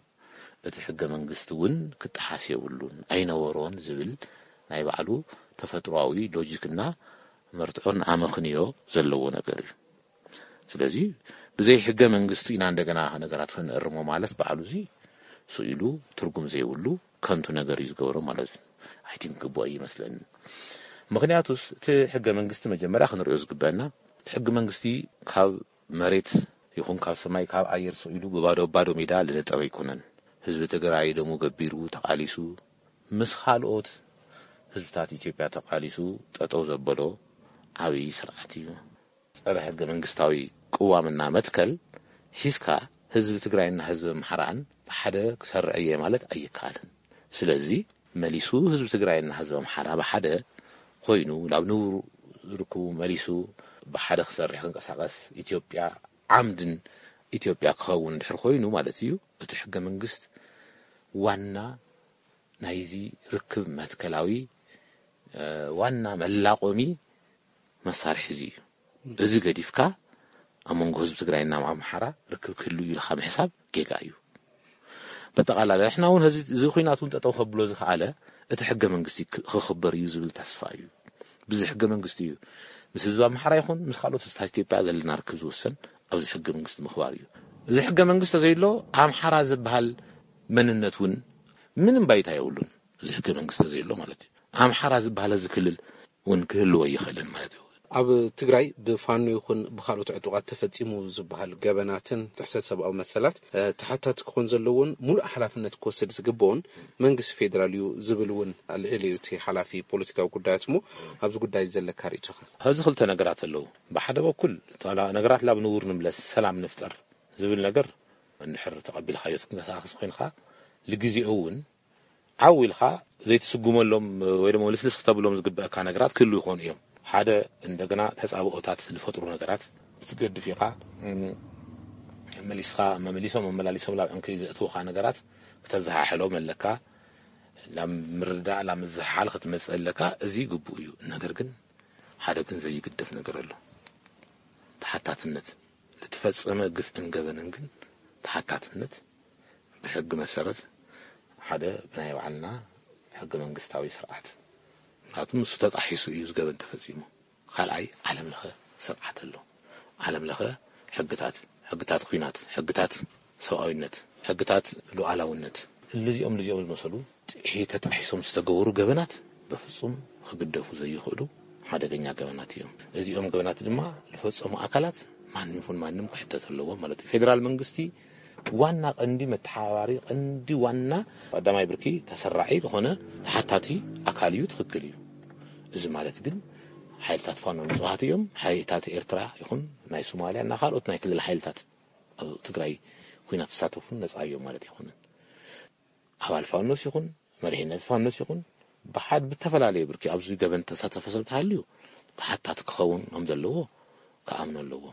እቲ ሕገ መንግስቲ እውን ክጣሓስ የብሉን ኣይነበሮን ዝብል ናይ ባዕሉ ተፈጥሮአዊ ሎጂክና መርትዖን ኣመኽንዮ ዘለዎ ነገር እዩ። ስለዚ ብዘይ ሕገ መንግስቲ ኢና እንደገና ነገራት ክንእርሞ ማለት ባዕሉ እዚ ስኢሉ ትርጉም ዘይብሉ ከንቱ ነገር እዩ ዝገብሮ ማለት እዩ። አይ ቲንክ ግቡእ ይመስለኒ። ምክንያቱስ እቲ ሕገ መንግስቲ መጀመርያ ክንሪኦ ዝግበአና እቲ ሕገ መንግስቲ ካብ መሬት ይኹን ካብ ሰማይ ካብ ኣየር ስኢሉ ብባዶ ባዶ ሜዳ ልነጠበ ይኮነን። ህዝቢ ትግራይ ደሙ ገቢሩ ተቃሊሱ ምስ ካልኦት ህዝብታት ኢትዮጵያ ተቃሊሱ ጠጠው ዘበሎ ዓብይ ስርዓት እዩ። ጸረ ሕገ መንግስታዊ ቅዋምና መትከል ሒስካ ህዝቢ ትግራይና ህዝቢ ኣምሓራን ብሓደ ክሰርዕ እየ ማለት ኣይከኣልን። ስለዚ መሊሱ ህዝቢ ትግራይና ህዝቢ ኣምሓራ ብሓደ ኮይኑ ናብ ንቡር ርክቡ መሊሱ ብሓደ ክሰርሕ ክንቀሳቀስ ኢትዮጵያ ዓምድን ኢትዮጵያ ክኸውን እንድሕር ኮይኑ ማለት እዩ እቲ ሕገ መንግስት ዋና ናይዚ ርክብ መትከላዊ ዋና መላቆሚ መሳርሒ እዚ እዚ ገዲፍካ أمون جهز بتقرأينا مع محرة ركب كله يلخام حساب جيجايو بتقال على إحنا هون هذي زخيناتون تتوخى بلوزخ على اتحقق من قصي خبر يوزل تصفايو بزحقق من قصيو بس إذا محرة يخون مش خالص تستحتي بعض اللي نركز وسن أو زحقق من قصي مخباريو زحقق من قصي زي له عم حرة بهال من النتون من بيتها يقولون زحقق من قصي زي له مالتي عم حرة بهال زكلل ونكهلو يخلن مالتي أب تجري بفانو يكون بخارو تعتقد تفتيمو زبهال جبناتن تحسد سبعة أو مسألة تحت تكون زلون مو أحلاف إن تكوسد زجبون منجس فيدراليو زبلون العليو تي حلافي بوليتيكا وقدات مو أبز قداي زل كاري تخل هذا خلت نجارات اللو بحدا وكل طالع نجارات لا بنور نملس سلام نفتر زبل نجار النحر تقبل خيط نتاخذ خين خا لجزء أون عويل خا زي تسجمون لهم ويدا مولس لس خطاب لهم زجب كان نجارات كله يخون يوم هذا عندنا تسعة أوقات الفترة نجارات تقدر فيها مليسها ما مليسهم ما مليسهم لا يمكن توقع نجارات تزح حلو من لك لم مردع لم زح حلقة مسألة لك زي جبويو نجارجن هذا كن زي قد في نجار له تحتات النت لتفصل ما قف إن جبننجن تحتات النت بحق مسرت هذا بناء علنا حق من قستاوي سرعت هاتم ستات أحيسو يوز قبل تفزيمه قال أي علم لخه سرعة له علم لخه حقتات حقتات قينات حقتات سواء حقتات لو على والنت الذي أم الذي أم المسلو هي تتحيسهم استجوروا قبنات بفصم خقدفوا زي يخلو هذا جنيا قبنات يوم الذي أم قبنات لما لفصم أكلات ما نفون ما نم قحتة اللو مالتي فيدرال منجستي وانا عندي متحواري عندي وانا قدام يبركي تسرعي هنا حتاتي أكاليو تخكليو إذا مالت جن حيلتات فانو نزوهات يوم حيلتات إيرترا يكون ناي سوماليا نخالط ناي كل الحيلتات أو تقرأي كوينات تساتفون ناس أيوم مالت يكون أول فانوس يكون مريحنات فانوس يكون بحد بتفعل عليه بركي أبزوي قبل تساتف صرت هاليو حتى تكخون هم دلوه كأمن اللوه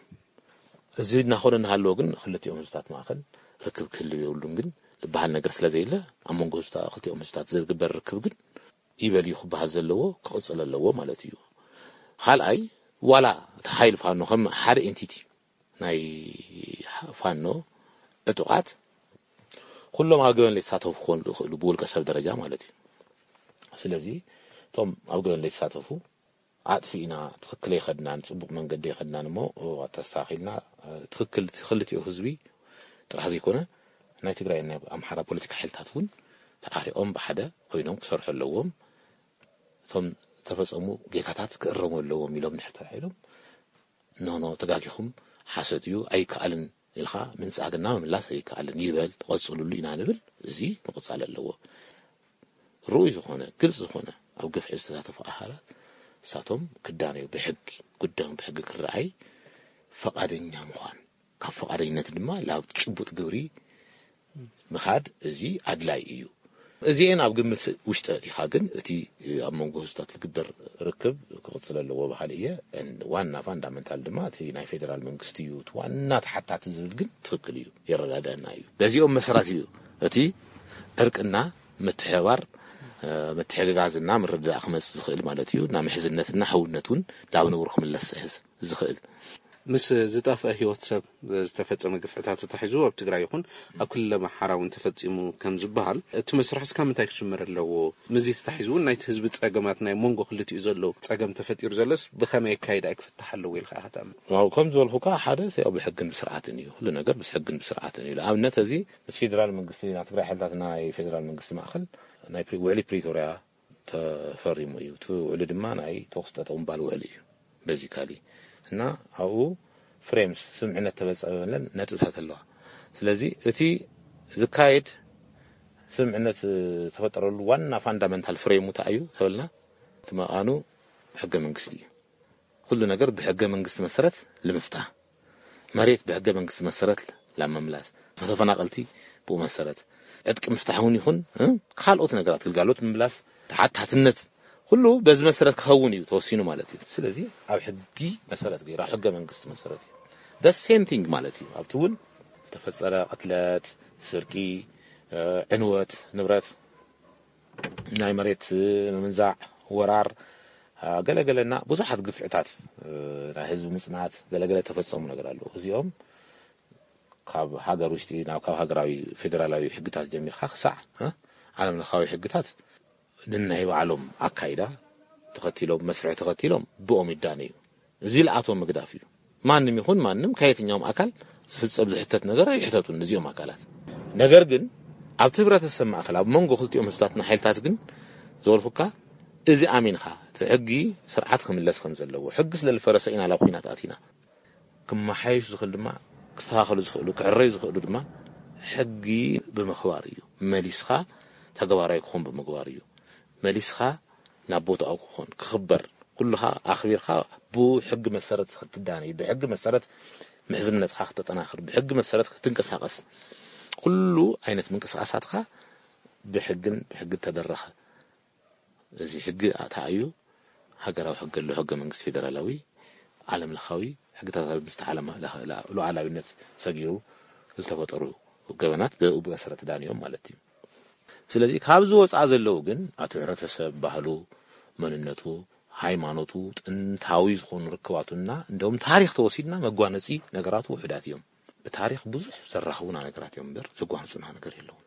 زيد ناخذ هاللو جن خلتي يوم زتات معقل ركب كل يقولون جن بحال نجر سلازيله أمون جوزتا خلتي يوم زتات زي قبل ركب جن يبالي يخب هذا اللو كقصة اللو مالتيو خال أي ولا تحيل فانو خم حر انتيتي ناي فانو اتوقات كلهم هاجون اللي تساتفوا خون لبول كسر درجة مالتي سلازي ثم هاجون اللي تساتفوا عاد فينا تخكل يخدنا نصبق من قد يخدنا نمو وتستاخلنا تخكل خلتي حزبي ترحزي كونه ناي تقرأ إن أمحرة بوليتيكا حيلتاتون تقاري أم بحدا وينهم كسرح اللوهم ثم تفصموا جيكاتات كرموا اللوهم يلوم نحتر حيلهم نونو تجاكيهم حسديو أي كألن الخا من ساقنا من لا سي كألن يبل تقصلوا لي نانبل زي نقص على اللوه رؤي زخونة كل زخونة أو قف استزاتف أحالات ساتهم كدانيو بحق قدام بحق الرعي فقادين يا مخان كف فقادين نتدمى لا تشبط جوري مخاد زي عدلاي إيو زي أنا بقمت وشتاتي خاجن تي أمم جوزتات القدر ركب قصة اللي بحالية إن وانا فاندامنتال دمات هي ناي فيدرال منكستيو وانا حتى تزلقن تركليو يرى هذا نايو بزي أم مسراتيو تي أركنا متحوار متحججازنا من رد أخمس زخيل مالتيو نام حزنتنا حولنتون داون ورخم اللسحز زخيل مس زتاف هيوت سب استفدت قفعتات تحجوا بتقرا يكون اكل ما حراون تفصيمو كم زبحال تمسرح اسكا منتاي كشمر لو مزي تحجوا نايت حزب صقمات ناي مونغو خلتي يزلو صقم تفطير زلس بخمه يكايد اكفتحلو ويلخا حتام واو كم زولخوكا حدث يا بحقن بسرعتني كل ነገር بسحقن بسرعتني لابنت ازي فيدرال منغستي تقرا حلاتنا فيدرال منغستي ماخل ناي بري وعلي بريتوريا تفريمو يو تو ولد ما ناي توخستاتهم بالوالي بيزيكالي هنا أو فريمز سمعنا تبص أولاً نتوثات الله سلزي أتي ذكايد سمعنا تفتر الوانا فاندامنتال فريم متأيو ثولنا ثم آنو بحق منقستي كل نجار بحق منقست مسرت لمفتاح مريت بحق منقست مسرت لما ملاس فثفنا قلتي بو مسرت أدك مفتاحون يخون خالقت نجارات القالوت ملاس حتى هتنت كله بز مسرت كهوني توصينه مالتي سلازي أو حقي مسرت غير حق منقست مسرتي the same thing مالتي أبتقول تفسر قتلات سرقي عنوات نبرات ناي مريت منزع ورار ገለገለና ብዙሓት ግፍዕታት ናይ ህዝቢ ምጽናት ገለገለ ተፈጸሙ ነገር አለው እዚኦም ካብ ሃገር ውሽጢ ናብ ካብ ሃገራዊ ፌደራላዊ ሕግታት ጀሚርካ ክሳዕ ዓለም ለኻዊ ሕግታት ንናይ ባዕሎም አካይዳ ተኸቲሎም መስርዕ ተኸቲሎም ብኦም ይዳነዩ እዚ ለአቶም መግዳፍ እዩ ማንም ይኹን ማንም ከየትኛውም አካል ዝፍጸም ዝሕተት ነገር ይሕተቱን እዚኦም አካላት ነገር ግን ኣብ ህብረተሰብ ማእከል ኣብ መንጎ ክልቲኦም ህዝባትና ሓይልታት ግን ዘወልፉካ እዚ ኣሚንኻ ሕጊ ስርዓት ክምለስ ከም ዘለዎ ሕጊ ስለልፈረሰ ኢና ላብ ኩናት ኣቲና ክመሓይሽ ዝኽእል ድማ ክስተኻኸሉ ዝኽእሉ ክዕረዩ ዝኽእሉ ድማ ሕጊ ብምኽባር እዩ መሊስኻ ተግባራይ ክኾን ብምግባር እዩ መሊስኻ ናብ ቦታኡ ክኾን ክኽበር ኩሉኻ ኣኽቢርካ ብሕጊ መሰረት ክትዳነይ ብሕጊ መሰረት ምሕዝነትካ ክትጠናኽር ብሕጊ መሰረት ክትንቀሳቀስ ኩሉ ዓይነት ምንቅስቃሳትካ ብሕግን ብሕጊ ተደረኸ እዚ ሕጊ ኣታዩ ሃገራዊ ሕጊ له ሕገ መንግስት ፌደራላዊ ዓለም ለኻዊ ሕግታት ምስተዓለማ ሉዓላዊነት ሰጊሩ ዝተፈጠሩ ገበናት ብመሰረት ዳንዮም ማለት እዩ ስለዚ ካብዚ ወፃ ዘለው ግን ኣቶ ሕብረተሰብ ባህሉ መንነቱ ሃይማኖቱ ጥንታዊ ዝኾኑ ርክባቱና እንደውም ታሪኽ ተወሲድና መጓነፂ ነገራቱ ውሕዳት እዮም በታሪኽ ብዙሕ ዘራኽቡና ነገራት እዮም በር ዘጓንጹና ነገር የለው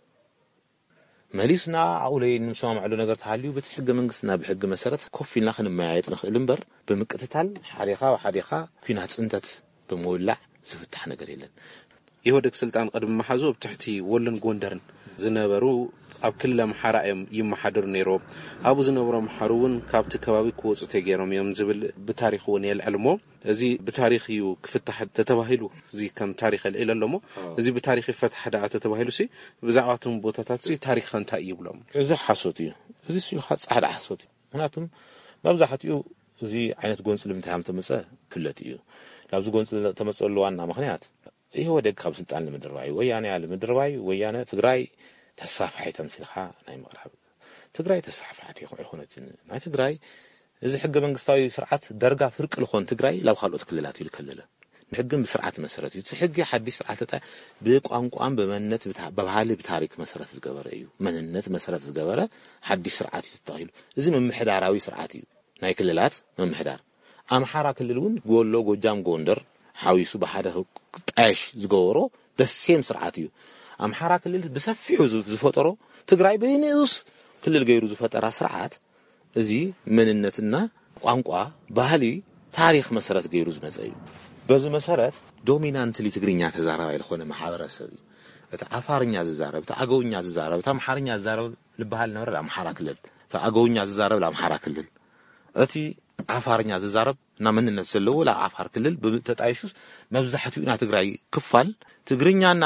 መሊስና አውለይ ንሰማዕሉ ነገር ተሃልዩ በትሕገ መንግስትና ብሕገ መሰረት ኮፊልና ክንመያየጥ ንኽእል እምበር ብምቅትታል ሓሪኻ ወሓዲኻ ኩናት ጽንተት ብምውላዕ ዝፍታሕ ነገር የለን ኢህወደግ ስልጣን ቀድም መሓዙ ብትሕቲ ወለን ጎንደርን ዝነበሩ ኣብ ክልል ኣምሓራ እዮም ይመሓደሩ ነይሮም ኣብኡ ዝነበሩ ኣምሓሩውን ካብቲ ከባቢ ክወፁ ተገይሮም እዮም ዝብል ብታሪኽ እውን የልዕልሞ እዚ ብታሪኽ እዩ ክፍታሕ ተተባሂሉ እዚ ከም ታሪኽ የልዕል ኣለሞ እዚ ብታሪኽ ይፈታሕ ዳኣ ተተባሂሉ ሲ ብዛዕባቶም ቦታታት ሲ ታሪኽ እንታይ ይብሎም እዚ ሓሶት እዩ እዚ ሲሉ ጻዕዳ ሓሶት እዩ ምክንያቱም መብዛሕትኡ እዚ ዓይነት ጎንጽል ምንታይ ሃም ተመጸ ክለት እዩ ላብዚ ጎንጽል ተመጸሉ ዋና ምክንያት ኢህወደግ ካብ ስልጣን ለምድርባይ ወያነ ያለ ምድርባይ ወያነ ትግራይ ተስፋፋይ ተምሲልኻ ናይ ምቕራብ ትግራይ ተስፋፋት ይኾነትን ናይ ትግራይ እዚ ሕገ መንግስታዊ ስርዓት ደርጋ ፍርቅ ልኾን ትግራይ ላብ ካልኦት ክልላት ይልከለለ ሕግን ብስርዓት መሰረት እዩ ሕጊ ሓዲስ ስርዓት ተጣ ብቋንቋን በመንነት በባህሊ ብታሪክ መሰረት ዝገበረ እዩ መንነት መሰረት ዝገበረ ሓዲስ ስርዓት ይተታሂሉ እዚ መምሕዳራዊ ስርዓት እዩ ናይ ክልላት መምሕዳር ኣምሓራ ክልልን ጎሎ ጎጃም ጎንደር ሓዊሱ በሓደ ጣሽ ዝገበሮ ደሴም ስርዓት እዩ ኣምሓራ ክልል በሰፊሑ ዝፈጠሮ ትግራይ በይነስ ክልል ገይሩ ዝፈጠራ ስርዓት እዚ መንነትና ቋንቋ ባህሊ ታሪኽ መሰረት ገይሩ ዝመፀ እዩ በዚ መሰረት ዶሚናንትሊ ትግርኛ ተዛራባይ ለኾነ ማሕበረሰብ እዩ እቲ ኣፋርኛ ዝዛረብ እቲ ኣገውኛ ዝዛረብ እቲ ኣምሓርኛ ዝዛረብ ልበሃል ነበረ ኣምሓራ ክልል እቲ ኣገውኛ ዝዛረብ ኣምሓራ ክልል እቲ ኣፋርኛ ዝዛረብ ና መንነት ዘለዎ ለኣፋር ክልል ብተጣይሹስ መብዛሕትኡ ና ትግራይ ክፋል ትግርኛና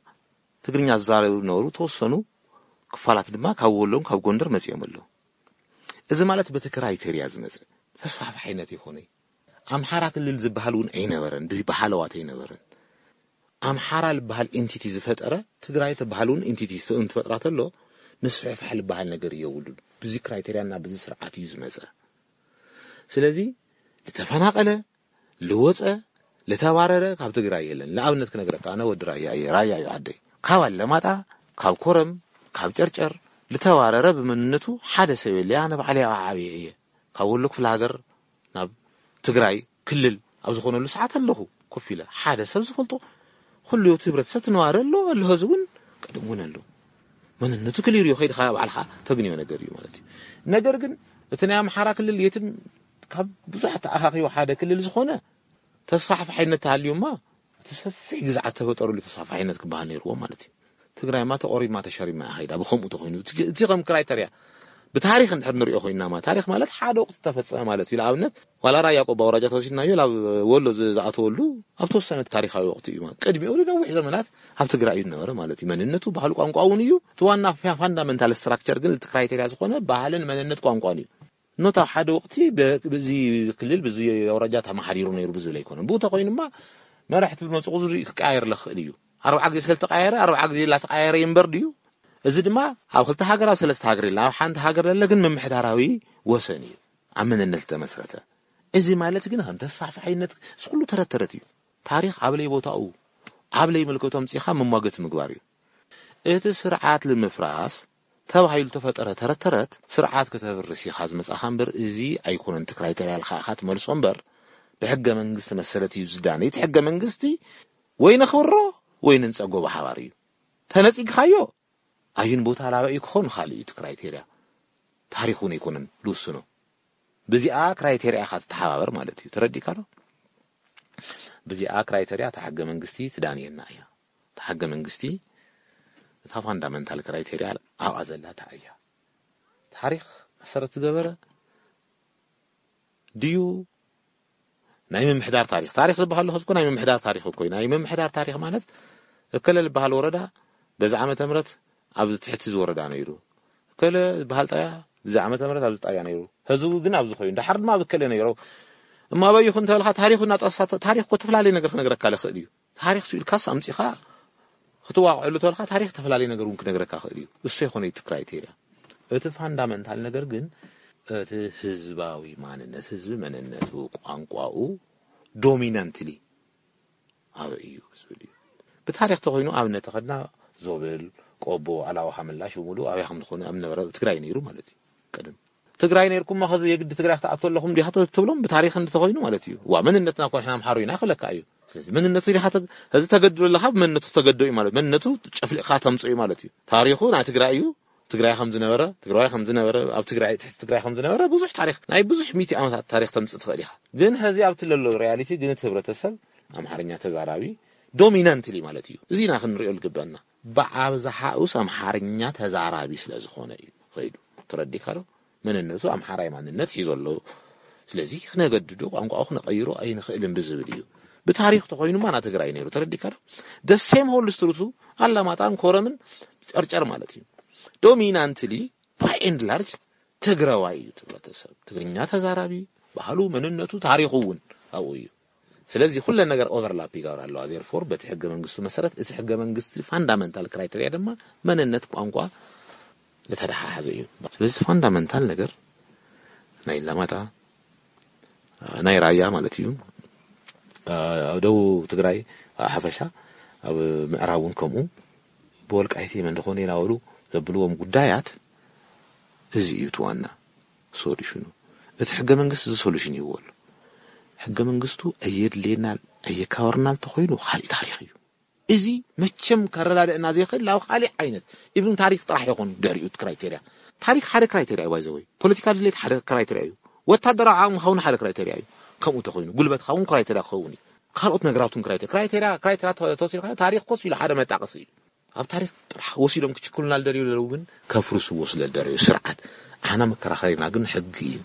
ትግርኛ ዝዛረብ ነበሩ ተወሰኑ ክፋላት ድማ ካብ ወሎም ካብ ጎንደር መጽኦም ኣሎ እዚ ማለት በትግራይ ተሪያ ዝመጽ ተስፋፋይነት ይኾነ ኣምሓራ ክልል ዝበሃሉን ኣይነበረን ብባህላዋት ኣይነበረን ኣምሓራ ዝበሃል ኤንቲቲ ዝፈጠረ ትግራይ ተባህሉን ኤንቲቲ እንትፈጥራተሎ ምስፍሕፍሕ ዝበሃል ነገር ይውሉ ብዚ ክራይቴሪያና ብዚ ስርዓት እዩ ዝመጸ ስለዚ ለተፈናቀለ ለወጸ ለተባረረ ካብ ትግራይ የለን ለኣብነት ክነግረካ ኣነ ወድራያ ራያ እዩ ዓደይ ካብ ለማጣ ካብ ኮረም ካብ ጨርጨር ለተባረረ በመንነቱ ሓደ ሰበል ያነ ባዕሊ ዓብይ እየ ካብ ወሎ ክፍለ ሃገር ናብ ትግራይ ክልል ኣብ ዝኾነሉ ሰዓት ኣለኹ ኮፊለ ሓደ ሰብ ዝፈልጦ ኩሉ ህብረተሰብ ተነዋረሎ ለህዝቡን ቀድሙን ኣሎ መንነቱ ክሊር እዩ ኸይድኻ ባዕልኻ ተግኒዮ ነገር እዩ ማለት እዩ ነገር ግን እቲ ናይ ኣምሓራ ክልል የትም ካብ ብዙሓት ኣኻኺው ሓደ ክልል ዝኾነ ተስፋሕፋሕነት ተሃልዩማ ተሰፊሕ ግዝዓት ተፈጠሩሉ ተስፋሕፋሕነት ክበሃል ነይርዎ ማለት እዩ ትግራይ ማ ተቆሪማ ተሸሪማ ሃይዳ ብኸምኡ ተኾይኑ እቲ ከም ክራይተሪያ በታሪኽ እንድሕር ንሪኦ ኮይና ማ ታሪኽ ማለት ሓደ ወቅት ተፈጸመ ማለት እዩ ለኣብነት ዋላ ራያ ቆባ ወራጃ ተወሲድናዮ ላብ ወሎ ዝኣተወሉ ኣብ ተወሰነ ታሪኻዊ ወቅት እዩ ማለት ቅድሚኡ ለነዊሕ ዘመናት ኣብ ትግራይ እዩ ነበረ ማለት እዩ መንነቱ ባህል ቋንቋውን እዩ ትዋና ፋንዳሜንታል ስትራክቸር ግን ክራይተሪያ ዝኾነ ባህልን መንነት ቋንቋን እዩ ኖታ ሓደ ወቅቲ በዚ ክልል በዚ ወራጃ ተማሓዲሩ ነይሩ ብዝብል ኣይኮነን ብኡ ተኾይኑማ መራሕቲ ብመጽኡ ዝሪ ክቀያየር ለኽእል እዩ ኣርባዓ ግዜ ስለተቀያየረ ኣርባዓ ግዜ ላ ተቀያየረ ይንበር ድዩ እዚ ድማ ኣብ ክልተ ሃገር ኣብ ሰለስተ ሃገር ኢልና ኣብ ሓንቲ ሃገር ለለግን መምሕዳራዊ ወሰን እዩ ኣብ መንነት ተመስረተ እዚ ማለት ግን ከም ተስፋሕፋሕነት ስኩሉ ተረተረት እዩ ታሪኽ ኣብ ለይ ቦታኡ ኣብ ለይ ምልክቶም ጽኻ መሟገት ምግባር እዩ እቲ ስርዓት ለምፍራስ ተባሂሉ ተፈጠረ ተረተረት ስርዓት ከተበርሲ ኻዝ መጻኻምበር እዚ ኣይኮነን ትግራይ ተሪያል ኻኻት መልሶ እምበር በሕገ መንግስት መሰረት እዩ ዝዳነ እቲ ሕገ መንግስቲ ወይ ነኽብሮ ወይ ንጸጎ በሓባር እዩ ተነጺግኻዮ ኣይን ቦታ ላበይ ክኾን ኻሊ ትክራይቴሪያ ታሪኹን ይኮነን ልውስኖ በዚኣ ክራይቴሪያ ኻት ተሓባበር ማለት እዩ ተረዲካሎ በዚኣ ክራይቴሪያ ተሕገ መንግስቲ ትዳንየና እያ ተሕገ መንግስቲ እታ ፋንዳሜንታል ክራይቴሪያ ኣዋዘላ ታእያ ታሪኽ መሰረት ዝገበረ ድዩ ናይ ምምሕዳር ታሪኽ ታሪኽ ዝበሃል ለኹ ናይ ምምሕዳር ታሪኽ ኮይኑ ናይ ምምሕዳር ታሪኽ ማለት እከለ ዝበሃል ወረዳ በዛ ዓመተ ምህረት ኣብ ትሕቲ ዝወረዳ ነይሩ እከለ ዝበሃል ጣያ በዛ ዓመተ ምህረት ኣብ ዝጣያ ነይሩ ህዝቡ ግን ኣብ ዝኸዩ እንዳሓር ድማ ብከለ ነይሩ እማ በይኹን ተልኻ ታሪኹና ጠሳተ ታሪኽ ኮተፈላለየ ነገር ክነግረካ ለኽእል እዩ ታሪኽ ሲልካስ ኣምጺኻ ክትዋቅዕሉ ተልኻ ታሪኽ ተፈላለየ ነገር እውን ክነግረካ ክእል እዩ እሱ ይኾነ እቲ ክራይቴሪያ እቲ ፋንዳሜንታል ነገር ግን እቲ ህዝባዊ ማንነት ህዝቢ መንነቱ ቋንቋኡ ዶሚናንትሊ ኣብ እዩ ዝብል እዩ በታሪኽ ተኾይኑ ኣብነት ተኸድና ዞብል ቆቦ ኣላው ሓምላሽ ሙሉ ኣብ ያኸም ዝኾነ ኣብ ነበረ ትግራይ ነይሩ ማለት እዩ ቀደም ትግራይ ነይርኩም ማኸዝ የግድ ትግራይ ተኣተለኹም ዲኻ ትብሎም በታሪኽ እንተኾይኑ ማለት እዩ ዋ መንነትና ኮንና ምሓሩ ኢና ክለካ እዩ ስለዚ መንነቱ ዲኻ እዚ ተገድሉ ለኻ መንነቱ ተገድሉ እዩ ማለት መንነቱ ጨፍሊቕካ ተምጽኡ ማለት እዩ ታሪኹ ናይ ትግራይ እዩ ትግራይ ከም ዝነበረ ትግራይ ከም ዝነበረ ኣብ ትግራይ ትግራይ ከም ዝነበረ ብዙሕ ታሪኽ ናይ ብዙሕ ሚእቲ ዓመታት ታሪኽ ተምጽእ ትኽእል ኢኻ ግን ህዚ ኣብ ትለሎ ሪያሊቲ ግን እቲ ህብረተሰብ ኣምሓርኛ ተዛራቢ ዶሚናንትሊ ማለት እዩ እዚ ና ክንሪኦ ልግበና ብዓብዛሓኡስ ኣምሓርኛ ተዛራቢ ስለ ዝኾነ እዩ ኸይዱ ትረዲካሎ መንነቱ ኣምሓራይ ማንነት ሒዞሎ ስለዚ ክነገድዶ ቋንቋኡ ክነቐይሮ ኣይንኽእልን ብዝብል እዩ በታሪኽ ተኾይኑ ማና ትግራይ ነይሩ ተረዲካሎ the same whole ስትሩቱ ኣላማጣን ኮረምን ጨርጨር ማለት እዩ ዶሚናንትሊ by and large ትግራዋይ እዩ ህብረተሰብ ትግርኛ ተዛራቢ ባህሉ መንነቱ ታሪኹ እውን ኣብኡ እዩ ስለዚ ኩሉ ነገር ኦቨርላፕ ይገብር ኣሎ therefore በቲ ሕገ መንግስቱ መሰረት እቲ ሕገ መንግስቲ ፋንዳሜንታል ክራይቴሪያ ድማ መንነት ቋንቋ ለተደሓሓዘ እዩ ስለዚ ፋንዳሜንታል ነገር ናይ ላማጣ ናይ ራያ ማለት እዩ ኣብ ደቡብ ትግራይ ሓፈሻ ኣብ ምዕራቡን ከምኡ በወልቃይት የመን እንደኾነ ይናወሉ ዘብልዎም ጉዳያት እዚ እዩ ትዋና ሶሉሽኑ እቲ ሕገ መንግስቲ እዚ ሶሉሽን ይወል ሕገ መንግስቱ ኣየድሌና ኣየካወርናል ተኾይኑ ኻሊ ታሪኽ እዩ እዚ መቸም ከረዳድእና ዘይኽእል ላው ኻሊ ዓይነት ኢቭን ታሪኽ ጥራሕ ይኹን ደሪኡ ክራይቴሪያ ታሪኽ ሓደ ክራይቴሪያ እዩ ባይዘወይ ፖለቲካል ድሌት ሓደ ክራይቴሪያ እዩ ወታደራዊ ዓቕሚ ኻውን ሓደ ክራይቴሪያ እዩ ከምኡ ተኾይኑ ጉልበት ኻውን ክራይቴሪያ ክኸውን እዩ ካልኦት ነገራቱን ክራይቴሪያ ክራይቴሪያ ክራይቴሪያ ተወሲልካ ታሪኽ ኮስ ኢሉ ሓደ መጣቀሲ እዩ ኣብ ታሪኽ ጥራሕ ወሲሎም ክችክሉና ልደርዩ ለለው ግን ከፍርሱ ስለ ልደርዩ ስርዓት ኣና መከራኸሪና ግን ሕጊ እዩ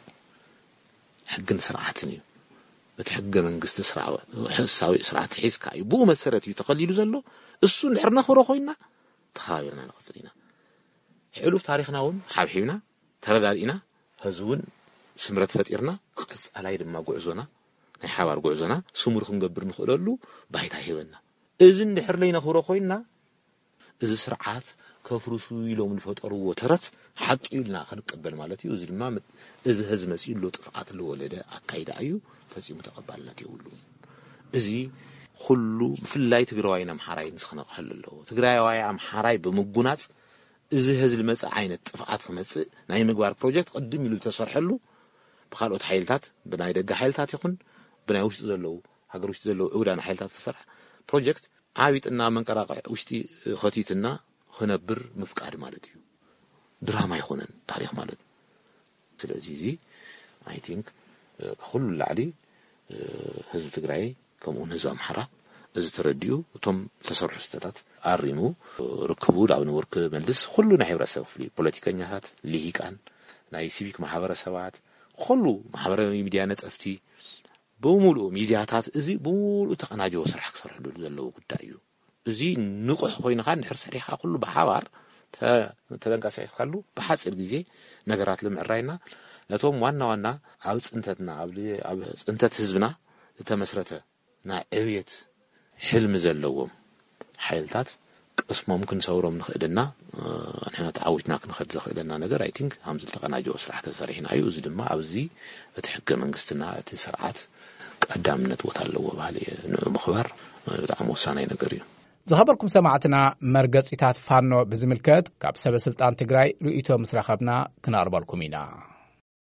ሕግን ስርዓትን እዩ እቲ ሕገ መንግስቲ ሕሳዊ ስርዓት ሒዝካ እዩ ብኡ መሰረት እዩ ተኸሊሉ ዘሎ እሱ ንሕር ነኽብሮ ኮይና ተኸባቢርና ንቕፅል ኢና ሕሉፍ ታሪኽና እውን ሓብሒብና ተረዳዲእና ህዝቡን ስምረት ፈጢርና ቀጻላይ ድማ ጉዕዞና ናይ ሓባር ጉዕዞና ስሙር ክንገብር ንኽእለሉ ባይታ ሂበና እዚ ንድሕር ለይ ነኽብሮ ኮይና እዚ ስርዓት ከፍርሱ ኢሎም ዝፈጠርዎ ተረት ሓቂ ኢልና ክንቀበል ማለት እዩ እዚ ድማ እዚ ህዝብ መሲሉ ጥፍዓት ለወለደ ኣካይዳ እዩ ፈጺሙ ተቐባልነት ይውሉ እዚ ኩሉ ብፍላይ ትግራዋይና ኣምሓራይን ዝኸነቕሐሉ ኣለዎ ትግራዋይ ኣምሓራይ ብምጉናጽ እዚ ህዝብ መጽ ዓይነት ጥፍዓት ክመጽእ ናይ ምግባር ፕሮጀክት ቅድም ኢሉ ተሰርሐሉ ብኻልኦት ሓይልታት ብናይ ደጋ ሓይልታት ይኹን ብናይ ውሽጢ ዘለዉ ሃገር ውሽጢ ዘለዉ ዕውዳን ሓይልታት ተሰርሐ ፕሮጀክት ዓቢጥና መንቀራቐዕ ውሽጢ ኸቲትና ክነብር ምፍቃድ ማለት እዩ ድራማ ይኾነን ታሪኽ ማለት ስለዚ እዚ አይ ቲንክ ኩሉ ላዕሊ ህዝብ ትግራይ ከምኡን ህዝብ ኣምሓራ እዚ ተረዲኡ እቶም ተሰርሑ ስህተታት ኣሪሙ ርክቡ ዳብ ንወርክ መልስ ኩሉ ናይ ሕብረተሰብ ክፍሊ ፖለቲከኛታት ልሂቃን ናይ ሲቪክ ማሕበረሰባት ኩሉ ማሕበራዊ ሚድያ ነጠፍቲ ብሙሉእ ሚድያታት እዚ ብሙሉእ ተቐናጅቦ ስራሕ ክሰርሕሉ ዘለዎ ጉዳይ እዩ እዚ ንቑሕ ኮይንካ ንሕር ሰሪሕካ ኩሉ ብሓባር ተንቀሳቒስካሉ ብሓፂር ግዜ ነገራት ልምዕራይና ነቶም ዋና ዋና ኣብ ፅንተትና ኣብ ፅንተት ህዝብና ዝተመስረተ ናይ ዕብየት ሕልሚ ዘለዎም ሓይልታት ቅስሞም ክንሰውሮም ንኽእልና ንሕና ተዓዊትና ክንኸድ ዘኽእለና ነገር ኣይ ቲንክ ሃምዚ ተቐናጅቦ ስራሕ ተሰሪሕና እዩ እዚ ድማ ኣብዚ እቲ ሕገ መንግስትና እቲ ስርዓት ቀዳምነት ቦታ ኣለዎ ባህሊ ንዑ ምኽባር ብጣዕሚ ወሳናይ ነገር እዩ ዝኸበርኩም ሰማዕትና መርገፂታት ፋኖ ብዝምልከት ካብ ሰበስልጣን ትግራይ ርእይቶ ምስ ረኸብና ክነቕርበልኩም ኢና